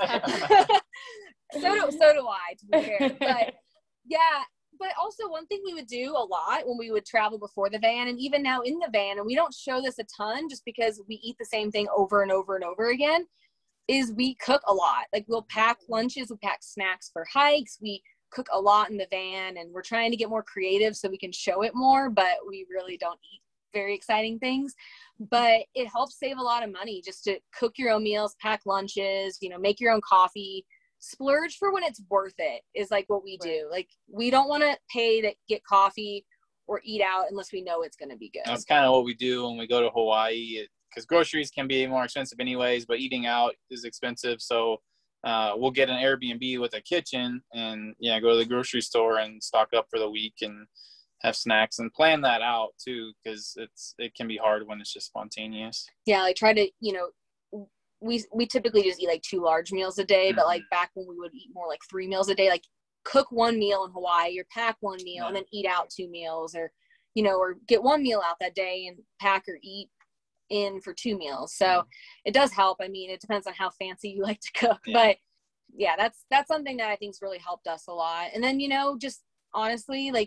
[SPEAKER 2] so do so do I, to be fair. But yeah. But also one thing we would do a lot when we would travel before the van and even now in the van, and we don't show this a ton just because we eat the same thing over and over and over again, is we cook a lot. Like we'll pack lunches, we pack snacks for hikes. We cook a lot in the van and we're trying to get more creative so we can show it more, but we really don't eat very exciting things. But it helps save a lot of money just to cook your own meals, pack lunches, you know, make your own coffee. Splurge for when it's worth it is like what we do. Like we don't want to pay to get coffee or eat out unless we know it's going to be good.
[SPEAKER 3] That's kind of what we do when we go to Hawaii, because groceries can be more expensive anyways, but eating out is expensive. So uh, we'll get an Airbnb with a kitchen and yeah, go to the grocery store and stock up for the week and have snacks and plan that out too, because it's it can be hard when it's just spontaneous.
[SPEAKER 2] Yeah, like try to, you know, we we typically just eat like two large meals a day, mm-hmm. but like back when we would eat more like three meals a day, like cook one meal in Hawaii or pack one meal yeah. and then eat out two meals, or you know, or get one meal out that day and pack or eat in for two meals. So mm-hmm. it does help. I mean, it depends on how fancy you like to cook, yeah. but yeah, that's, that's something that I think's really helped us a lot. And then, you know, just honestly, like,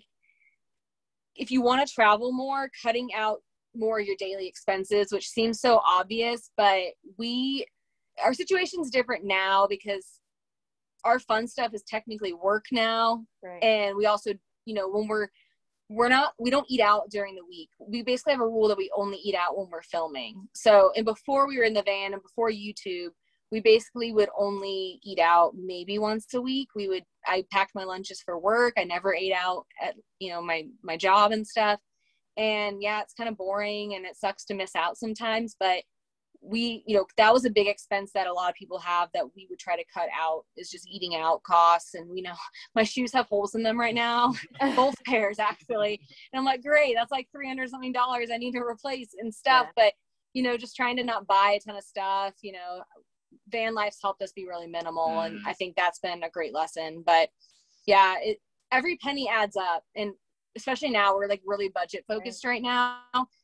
[SPEAKER 2] if you want to travel more, cutting out more of your daily expenses, which seems so obvious, but we, our situation's different now because our fun stuff is technically work now.
[SPEAKER 1] Right.
[SPEAKER 2] And we also, you know, when we're, we're not, we don't eat out during the week. We basically have a rule that we only eat out when we're filming. So, and before we were in the van and before YouTube, we basically would only eat out maybe once a week. We would, I packed my lunches for work. I never ate out at, you know, my, my job and stuff. And yeah, it's kind of boring and it sucks to miss out sometimes, but we, you know, that was a big expense that a lot of people have that we would try to cut out, is just eating out costs. And, you know, my shoes have holes in them right now, both pairs actually. And I'm like, great, that's like three hundred something dollars I need to replace and stuff. Yeah. But, you know, just trying to not buy a ton of stuff, you know, van life's helped us be really minimal. Mm. And I think that's been a great lesson. But yeah, it, every penny adds up. And especially now we're like really budget focused right, right now.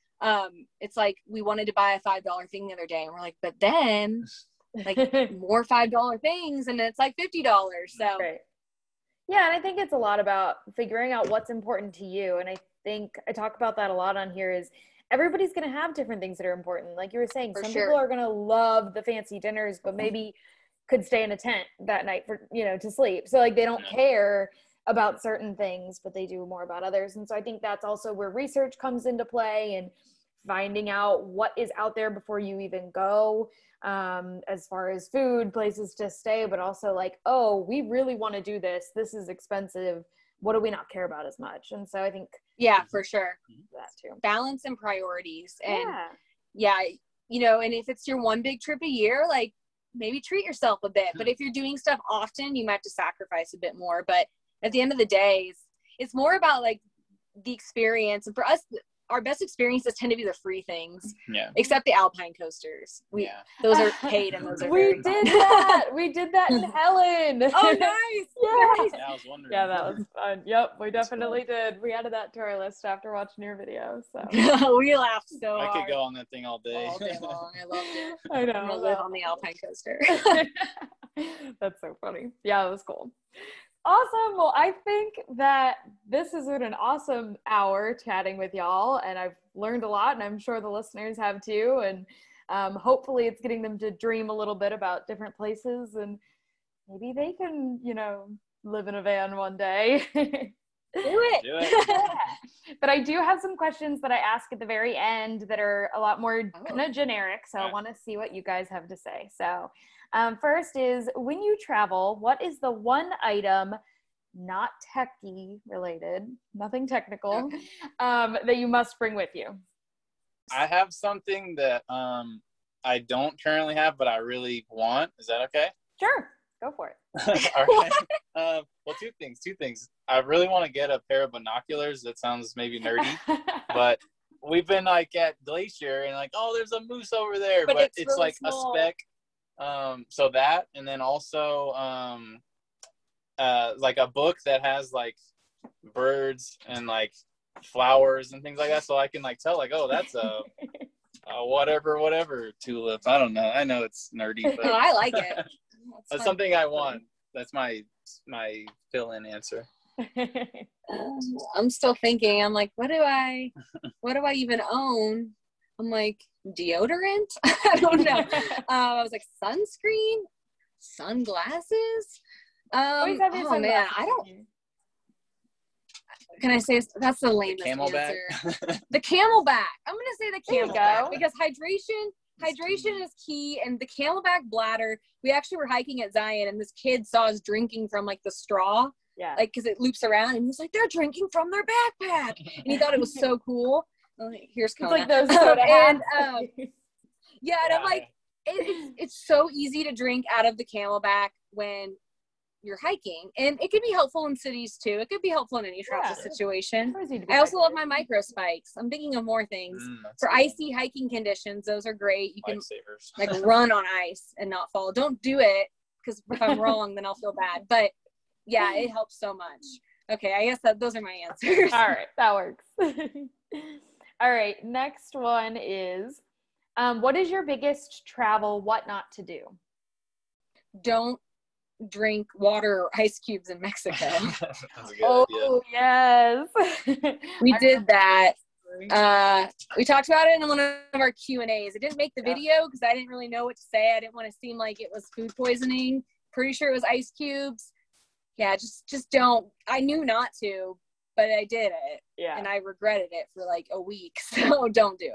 [SPEAKER 2] Um, it's like we wanted to buy a five dollar thing the other day and we're like, but then like more five dollar things and it's like fifty dollars. So
[SPEAKER 1] right. Yeah. And I think it's a lot about figuring out what's important to you. And I think I talk about that a lot on here is everybody's going to have different things that are important. Like you were saying,
[SPEAKER 2] for
[SPEAKER 1] some
[SPEAKER 2] sure.
[SPEAKER 1] people are going to love the fancy dinners, but maybe could stay in a tent that night for, you know, to sleep. So like they don't care about certain things, but they do more about others. And so I think that's also where research comes into play and finding out what is out there before you even go, um, as far as food, places to stay, but also like, oh, we really want to do this. This is expensive. What do we not care about as much? And so I think,
[SPEAKER 2] yeah, for sure.
[SPEAKER 1] That too.
[SPEAKER 2] Balance and priorities. And
[SPEAKER 1] yeah.
[SPEAKER 2] yeah, you know, and if it's your one big trip a year, like maybe treat yourself a bit, but if you're doing stuff often, you might have to sacrifice a bit more. But at the end of the day, it's, it's more about like the experience. And for us, our best experiences tend to be the free things.
[SPEAKER 3] Yeah.
[SPEAKER 2] Except the alpine coasters. We,
[SPEAKER 3] yeah.
[SPEAKER 2] Those are paid and those are
[SPEAKER 1] we
[SPEAKER 2] very
[SPEAKER 1] did that. We did that in Helen.
[SPEAKER 2] Oh, nice.
[SPEAKER 1] Yeah.
[SPEAKER 2] Nice.
[SPEAKER 3] Yeah, I was wondering.
[SPEAKER 1] Yeah, that was fun. Yep, we definitely did. We added that to our list after watching your video. So
[SPEAKER 2] we laughed so
[SPEAKER 3] I
[SPEAKER 2] hard.
[SPEAKER 3] could go on that thing all day.
[SPEAKER 2] All day long. I loved it.
[SPEAKER 1] I know.
[SPEAKER 2] I'm gonna live on the alpine coaster.
[SPEAKER 1] That's so funny. Yeah, it was cool. Awesome. Well, I think that this has been an awesome hour chatting with y'all, and I've learned a lot, and I'm sure the listeners have too. And um, hopefully it's getting them to dream a little bit about different places, and maybe they can, you know, live in a van one day.
[SPEAKER 2] Do it.
[SPEAKER 3] Do it.
[SPEAKER 1] Yeah. But I do have some questions that I ask at the very end that are a lot more
[SPEAKER 2] Oh.
[SPEAKER 1] kind of generic. So
[SPEAKER 3] All
[SPEAKER 1] I
[SPEAKER 3] right.
[SPEAKER 1] want to see what you guys have to say. So um, first is, when you travel, what is the one item, not techie related, nothing technical,
[SPEAKER 2] Okay.
[SPEAKER 1] um, that you must bring with you?
[SPEAKER 3] I have something that um I don't currently have, but I really want. Is that okay?
[SPEAKER 1] Sure. Go for it.
[SPEAKER 3] All right. Um, well, two things. Two things. I really want to get a pair of binoculars. That sounds maybe nerdy, but we've been like at Glacier and like, oh, there's a moose over there,
[SPEAKER 2] But
[SPEAKER 3] but,
[SPEAKER 2] it's
[SPEAKER 3] it's,
[SPEAKER 2] really
[SPEAKER 3] like
[SPEAKER 2] small.
[SPEAKER 3] a speck. Um, so that, and then also um, uh, like a book that has like birds and like flowers and things like that, so I can like tell like, oh, that's a, a whatever whatever tulip. I don't know. I know it's nerdy, but
[SPEAKER 2] No, I like it. That's
[SPEAKER 3] that's
[SPEAKER 2] fun.
[SPEAKER 3] something I want. That's my my fill-in answer.
[SPEAKER 2] Um, I'm still thinking. I'm like, what do I, what do I even own? I'm like, deodorant? I don't know. um, I was like, sunscreen, sunglasses.
[SPEAKER 1] Always
[SPEAKER 2] Um,
[SPEAKER 1] have your
[SPEAKER 2] oh man,
[SPEAKER 1] sunglasses
[SPEAKER 2] I
[SPEAKER 1] with
[SPEAKER 2] don't.
[SPEAKER 1] you.
[SPEAKER 2] Can I say that's the
[SPEAKER 3] The
[SPEAKER 2] lamest
[SPEAKER 3] Camelback.
[SPEAKER 2] answer? The Camelback. I'm gonna say the
[SPEAKER 1] There you
[SPEAKER 2] Camelback
[SPEAKER 1] go.
[SPEAKER 2] because hydration. Hydration is key, and the Camelback bladder. We actually were hiking at Zion, and this kid saw us drinking from like the straw,
[SPEAKER 1] Yeah.
[SPEAKER 2] like because it loops around, and he's like, "They're drinking from their backpack," and he thought it was so cool. I'm like, here's
[SPEAKER 1] It's
[SPEAKER 2] Kona.
[SPEAKER 1] like those soda
[SPEAKER 2] and
[SPEAKER 1] hats.
[SPEAKER 2] um, yeah, and I'm
[SPEAKER 3] Yeah.
[SPEAKER 2] like, it, it's it's so easy to drink out of the Camelback when you're hiking, and it could be helpful in cities too. It could be helpful in any travel
[SPEAKER 1] Yeah.
[SPEAKER 2] situation.
[SPEAKER 1] Always need to be
[SPEAKER 2] I also love my
[SPEAKER 1] hydrated.
[SPEAKER 2] micro spikes. I'm thinking of more things.
[SPEAKER 3] Mm, that's
[SPEAKER 2] For
[SPEAKER 3] good.
[SPEAKER 2] icy hiking conditions, those are great. You can
[SPEAKER 3] Lifesavers.
[SPEAKER 2] like run on ice and not fall. Don't do it, because if I'm wrong, then I'll feel bad. But yeah, it helps so much. Okay, I guess that those are my answers.
[SPEAKER 1] All right, that works. All right, next one is, um, what is your biggest travel what not to do?
[SPEAKER 2] Don't drink water or ice cubes in Mexico.
[SPEAKER 3] That's a good
[SPEAKER 1] Oh, yes.
[SPEAKER 2] We
[SPEAKER 1] I
[SPEAKER 2] did that.
[SPEAKER 1] remember.
[SPEAKER 2] Uh, we talked about it in one of our Q and A's. It didn't make the video because I didn't really know what to say. I didn't want to seem like it was food poisoning. Pretty sure it was ice cubes. Yeah, just just don't. I knew not to, but I did it.
[SPEAKER 1] Yeah.
[SPEAKER 2] And I regretted it for like a week. So don't do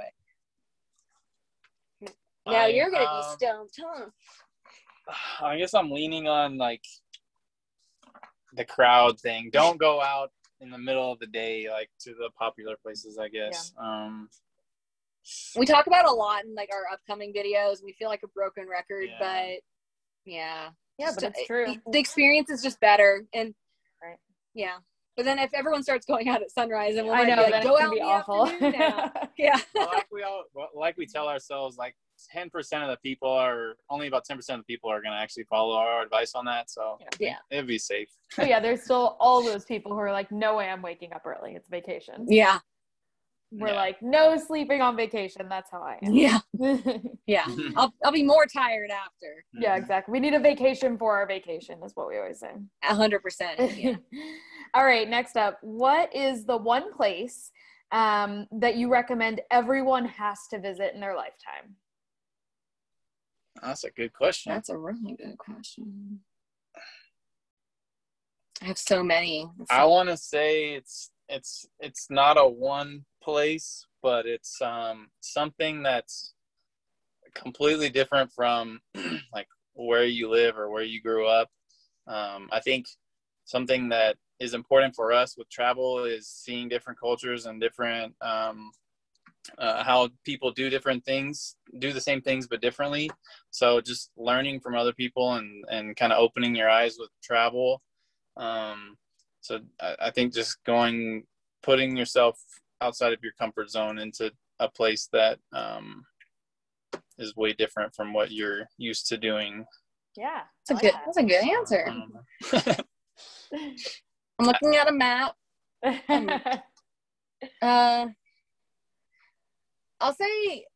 [SPEAKER 2] it. Now
[SPEAKER 3] I,
[SPEAKER 2] you're gonna
[SPEAKER 3] um,
[SPEAKER 2] be stumped, huh?
[SPEAKER 3] I guess I'm leaning on like the crowd thing. Don't go out in the middle of the day, like to the popular places, I guess. Yeah. Um,
[SPEAKER 2] we talk about a lot in like our upcoming videos. We feel like a broken record,
[SPEAKER 3] yeah.
[SPEAKER 2] but yeah.
[SPEAKER 1] Yeah,
[SPEAKER 2] just,
[SPEAKER 1] but it's true.
[SPEAKER 2] It, the experience is just better. And
[SPEAKER 1] right.
[SPEAKER 2] Yeah. But then if everyone starts going out at sunrise, and we'll
[SPEAKER 1] I know,
[SPEAKER 2] be like,
[SPEAKER 1] then
[SPEAKER 2] go
[SPEAKER 1] it's
[SPEAKER 2] out
[SPEAKER 1] gonna
[SPEAKER 2] in
[SPEAKER 1] be
[SPEAKER 2] the
[SPEAKER 1] awful.
[SPEAKER 2] afternoon now. Yeah.
[SPEAKER 3] Well, like we all, like we tell ourselves, like ten percent of the people are only about ten percent of the people are going to actually follow our advice on that. So
[SPEAKER 2] yeah,
[SPEAKER 3] it'd be safe.
[SPEAKER 1] But yeah, there's still all those people who are like, no way I'm waking up early. It's vacation.
[SPEAKER 2] Yeah.
[SPEAKER 1] We're
[SPEAKER 3] Yeah.
[SPEAKER 1] like, no sleeping on vacation. That's how I am.
[SPEAKER 2] Yeah. Yeah. I'll, I'll be more tired after.
[SPEAKER 1] Yeah, exactly. We need a vacation for our vacation is what we always say.
[SPEAKER 2] A hundred percent. Yeah.
[SPEAKER 1] All right. Next up, what is the one place um, that you recommend everyone has to visit in their lifetime?
[SPEAKER 3] That's a good question.
[SPEAKER 2] That's a really good question. I have so many.
[SPEAKER 3] I want to say it's it's it's not a one place, but it's um something that's completely different from like where you live or where you grew up. Um, I think something that is important for us with travel is seeing different cultures and different um, uh, how people do different things, do the same things but differently. So just learning from other people and and kind of opening your eyes with travel. Um, so I, I think just going, putting yourself outside of your comfort zone into a place that um, is way different from what you're used to doing.
[SPEAKER 1] Yeah.
[SPEAKER 2] That's a good, that's a good answer.
[SPEAKER 3] Um,
[SPEAKER 2] I'm looking at a map. Um, uh, I'll say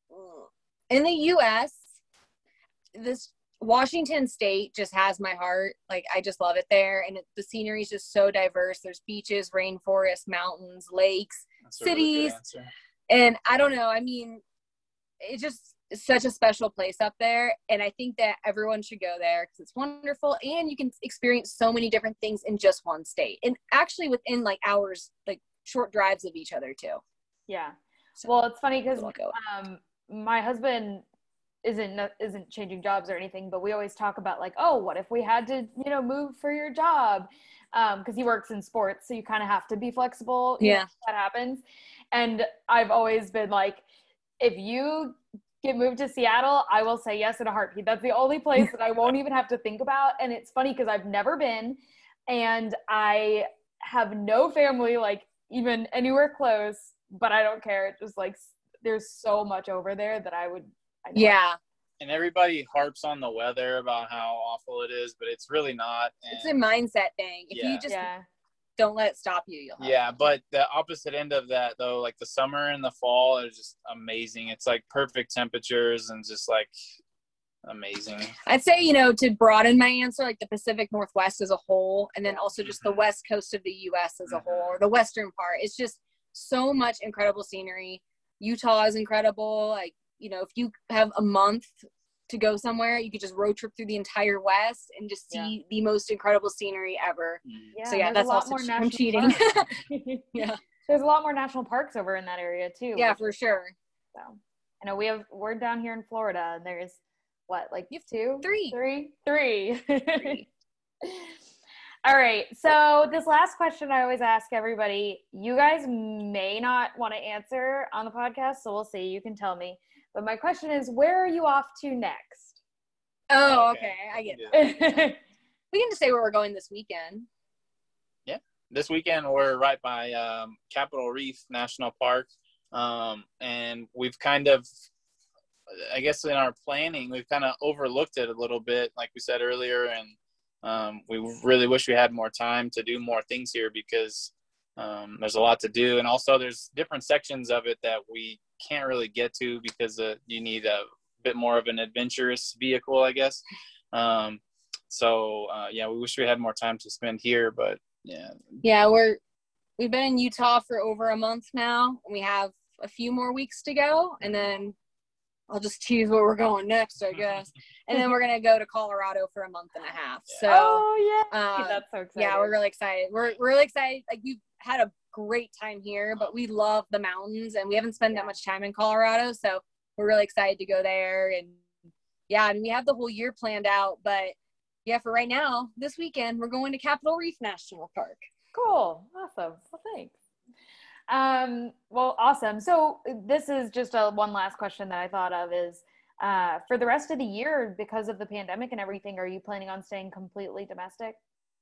[SPEAKER 2] in the U S, this Washington State just has my heart. Like, I just love it there. And it, the scenery is just so diverse. There's beaches, rainforests, mountains, lakes,
[SPEAKER 3] that's a really good
[SPEAKER 2] cities.
[SPEAKER 3] answer.
[SPEAKER 2] And I don't know. I mean, it's just such a special place up there. And I think that everyone should go there because it's wonderful. And you can experience so many different things in just one state. And actually within like hours, like short drives of each other too.
[SPEAKER 1] Yeah.
[SPEAKER 2] So,
[SPEAKER 1] well, it's funny because
[SPEAKER 2] we'll go.
[SPEAKER 1] um, my husband isn't isn't changing jobs or anything, but we always talk about like, oh, what if we had to, you know, move for your job? Um, because he works in sports, so you kind of have to be flexible.
[SPEAKER 2] Yeah,
[SPEAKER 1] if that happens. And I've always been like, if you get moved to Seattle, I will say yes in a heartbeat. That's the only place that I won't even have to think about. And it's funny because I've never been, and I have no family like even anywhere close. But I don't care. It just like there's so much over there that I would. I
[SPEAKER 2] yeah.
[SPEAKER 3] And everybody harps on the weather about how awful it is, but it's really not. And
[SPEAKER 2] It's a mindset thing. If
[SPEAKER 3] yeah.
[SPEAKER 2] you just
[SPEAKER 1] yeah.
[SPEAKER 2] don't let it stop you, you'll have
[SPEAKER 3] Yeah,
[SPEAKER 2] it.
[SPEAKER 3] but the opposite end of that though, like the summer and the fall is just amazing. It's like perfect temperatures and just like amazing.
[SPEAKER 2] I'd say, you know, to broaden my answer, like the Pacific Northwest as a whole, and then also just the west coast of the U S as a whole, or the western part. It's just so much incredible scenery. Utah is incredible. Like, you know, if you have a month to go somewhere, you could just road trip through the entire West and just see
[SPEAKER 1] Yeah.
[SPEAKER 2] the most incredible scenery ever.
[SPEAKER 1] Yeah,
[SPEAKER 2] So yeah,
[SPEAKER 1] there's
[SPEAKER 2] that's
[SPEAKER 1] a lot
[SPEAKER 2] also
[SPEAKER 1] more
[SPEAKER 2] che-
[SPEAKER 1] national
[SPEAKER 2] I'm cheating.
[SPEAKER 1] parks.
[SPEAKER 2] Yeah.
[SPEAKER 1] There's a lot more national parks over in that area too.
[SPEAKER 2] Yeah,
[SPEAKER 1] which
[SPEAKER 2] for
[SPEAKER 1] is-
[SPEAKER 2] sure.
[SPEAKER 1] So I know we have we're down here in Florida and there's what, like you have two?
[SPEAKER 2] Three.
[SPEAKER 1] Three? Three.
[SPEAKER 2] Three.
[SPEAKER 1] All right. So this last question I always ask everybody, you guys may not want to answer on the podcast, so we'll see. You can tell me. But my question is, where are you off to next?
[SPEAKER 2] Oh,
[SPEAKER 3] Okay.
[SPEAKER 2] okay. I get
[SPEAKER 3] Yeah.
[SPEAKER 2] that. We can just say where we're going this weekend.
[SPEAKER 3] This weekend we're right by um, Capitol Reef National Park, um, and we've kind of, I guess in our planning, we've kind of overlooked it a little bit, like we said earlier, and um, we really wish we had more time to do more things here because um, there's a lot to do, and also there's different sections of it that we can't really get to because uh, you need a bit more of an adventurous vehicle, I guess. Um, so uh, yeah, we wish we had more time to spend here, but yeah.
[SPEAKER 2] Yeah, we're we've been in Utah for over a month now. We have a few more weeks to go, and then I'll just tease where we're going next, I guess. And then we're gonna go to Colorado for a month and a half. So,
[SPEAKER 1] oh yeah,
[SPEAKER 2] uh,
[SPEAKER 1] that's so exciting.
[SPEAKER 2] Yeah, we're really excited. We're we're really excited. Like, we've had a great time here, but we love the mountains, and we haven't spent
[SPEAKER 1] yeah.
[SPEAKER 2] that much time in Colorado, so we're really excited to go there. And yeah, and we have the whole year planned out, but yeah, for right now, this weekend we're going to Capitol Reef National Park.
[SPEAKER 1] Cool, awesome. Well, thanks. Um, well, awesome. So this is just a one last question that I thought of is, uh, for the rest of the year, because of the pandemic and everything, are you planning on staying completely domestic?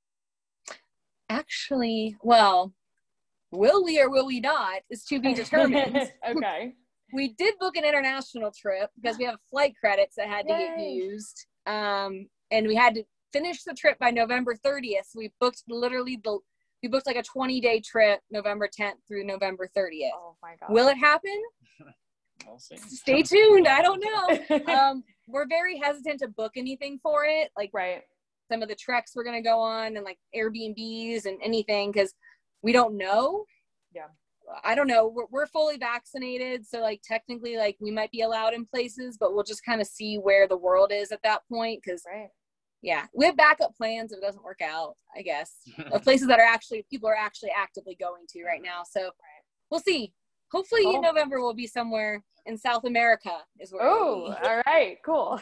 [SPEAKER 2] Actually, well, will we or will we not is to be determined.
[SPEAKER 1] Okay.
[SPEAKER 2] We did book an international trip because we have flight credits that had to
[SPEAKER 1] Yay.
[SPEAKER 2] get used. Um, and we had to finish the trip by November thirtieth. So we booked literally the We booked like a twenty day trip, November tenth through November thirtieth.
[SPEAKER 1] Oh my God.
[SPEAKER 2] Will it happen?
[SPEAKER 3] We'll see.
[SPEAKER 2] Stay tuned. I don't know. Um, we're very hesitant to book anything for it. Like,
[SPEAKER 1] right.
[SPEAKER 2] some of the treks we're going to go on and like Airbnbs and anything, because we don't know.
[SPEAKER 1] Yeah.
[SPEAKER 2] I don't know. We're, we're fully vaccinated. So like technically like we might be allowed in places, but we'll just kind of see where the world is at that point. Cause
[SPEAKER 1] right.
[SPEAKER 2] yeah, we have backup plans if it doesn't work out, I guess, of places that are actually, people are actually actively going to right now. So we'll see. Hopefully
[SPEAKER 1] cool.
[SPEAKER 2] in November we'll be somewhere in South America is where
[SPEAKER 1] Oh, all right, cool.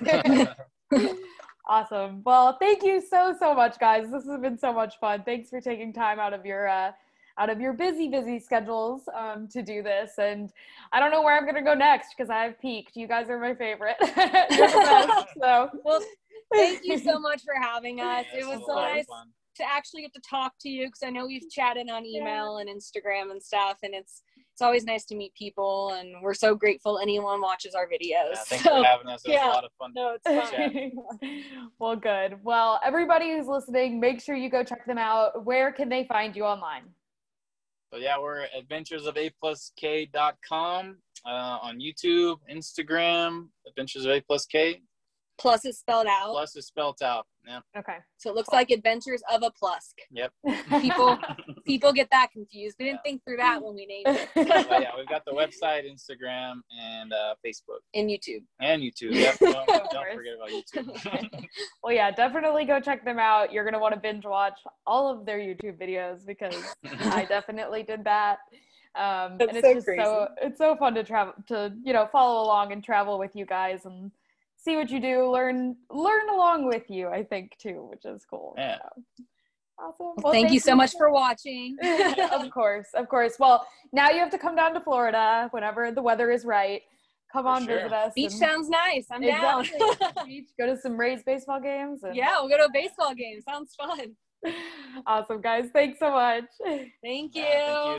[SPEAKER 1] Awesome. Well, thank you so, so much, guys. This has been so much fun. Thanks for taking time out of your, uh, out of your busy, busy schedules um, to do this. And I don't know where I'm going to go next because I've peaked. You guys are my favorite. You're the best. So,
[SPEAKER 2] well, thank you so much for having us.
[SPEAKER 3] Yeah,
[SPEAKER 2] it was
[SPEAKER 3] so
[SPEAKER 2] so nice
[SPEAKER 3] fun.
[SPEAKER 2] to actually get to talk to you, because I know we've chatted on email and Instagram and stuff, and it's it's always nice to meet people, and we're so grateful anyone watches our videos.
[SPEAKER 3] Yeah, thanks
[SPEAKER 2] so,
[SPEAKER 3] for having us. It was
[SPEAKER 2] yeah.
[SPEAKER 3] a lot of fun.
[SPEAKER 2] No, it's
[SPEAKER 3] Chat.
[SPEAKER 2] fun.
[SPEAKER 1] Well, good. Well, everybody who's listening, make sure you go check them out. Where can they find you online?
[SPEAKER 3] So yeah, we're at adventures of a plus k dot com, uh, on YouTube, Instagram, Adventures of A plus K.
[SPEAKER 2] Plus is spelled out.
[SPEAKER 3] Plus is spelled out. Yeah.
[SPEAKER 1] Okay.
[SPEAKER 2] So it looks like Adventures of a Plusk.
[SPEAKER 3] Yep.
[SPEAKER 2] People people get that confused. We didn't
[SPEAKER 3] Yeah.
[SPEAKER 2] think through that when we named it.
[SPEAKER 3] But yeah, we've got the website, Instagram, and uh, Facebook.
[SPEAKER 2] In YouTube.
[SPEAKER 3] And YouTube. Yep. Don't, don't
[SPEAKER 1] course.
[SPEAKER 3] forget about YouTube.
[SPEAKER 1] Well, yeah, definitely go check them out. You're going to want to binge watch all of their YouTube videos because I definitely did that. Um,
[SPEAKER 2] That's
[SPEAKER 1] and it's
[SPEAKER 2] so
[SPEAKER 1] just
[SPEAKER 2] crazy.
[SPEAKER 1] so, it's so fun to travel, to, you know, follow along and travel with you guys and see what you do, learn, learn along with you, I think too, which is cool.
[SPEAKER 3] Yeah.
[SPEAKER 1] So, awesome.
[SPEAKER 2] Well,
[SPEAKER 1] Well,
[SPEAKER 2] thank you so much for watching.
[SPEAKER 1] Of course, of course. Well, now you have to come down to Florida whenever the weather is right. Come
[SPEAKER 3] For
[SPEAKER 1] on,
[SPEAKER 3] sure.
[SPEAKER 1] visit us.
[SPEAKER 2] Beach
[SPEAKER 1] and-
[SPEAKER 2] sounds nice. I'm
[SPEAKER 1] Exactly.
[SPEAKER 2] down.
[SPEAKER 1] Beach, go to some Rays baseball games. And-
[SPEAKER 2] Yeah, we'll go to a baseball game. Sounds fun.
[SPEAKER 1] Awesome, guys. Thanks so much.
[SPEAKER 2] Thank you.
[SPEAKER 3] Yeah, thank you.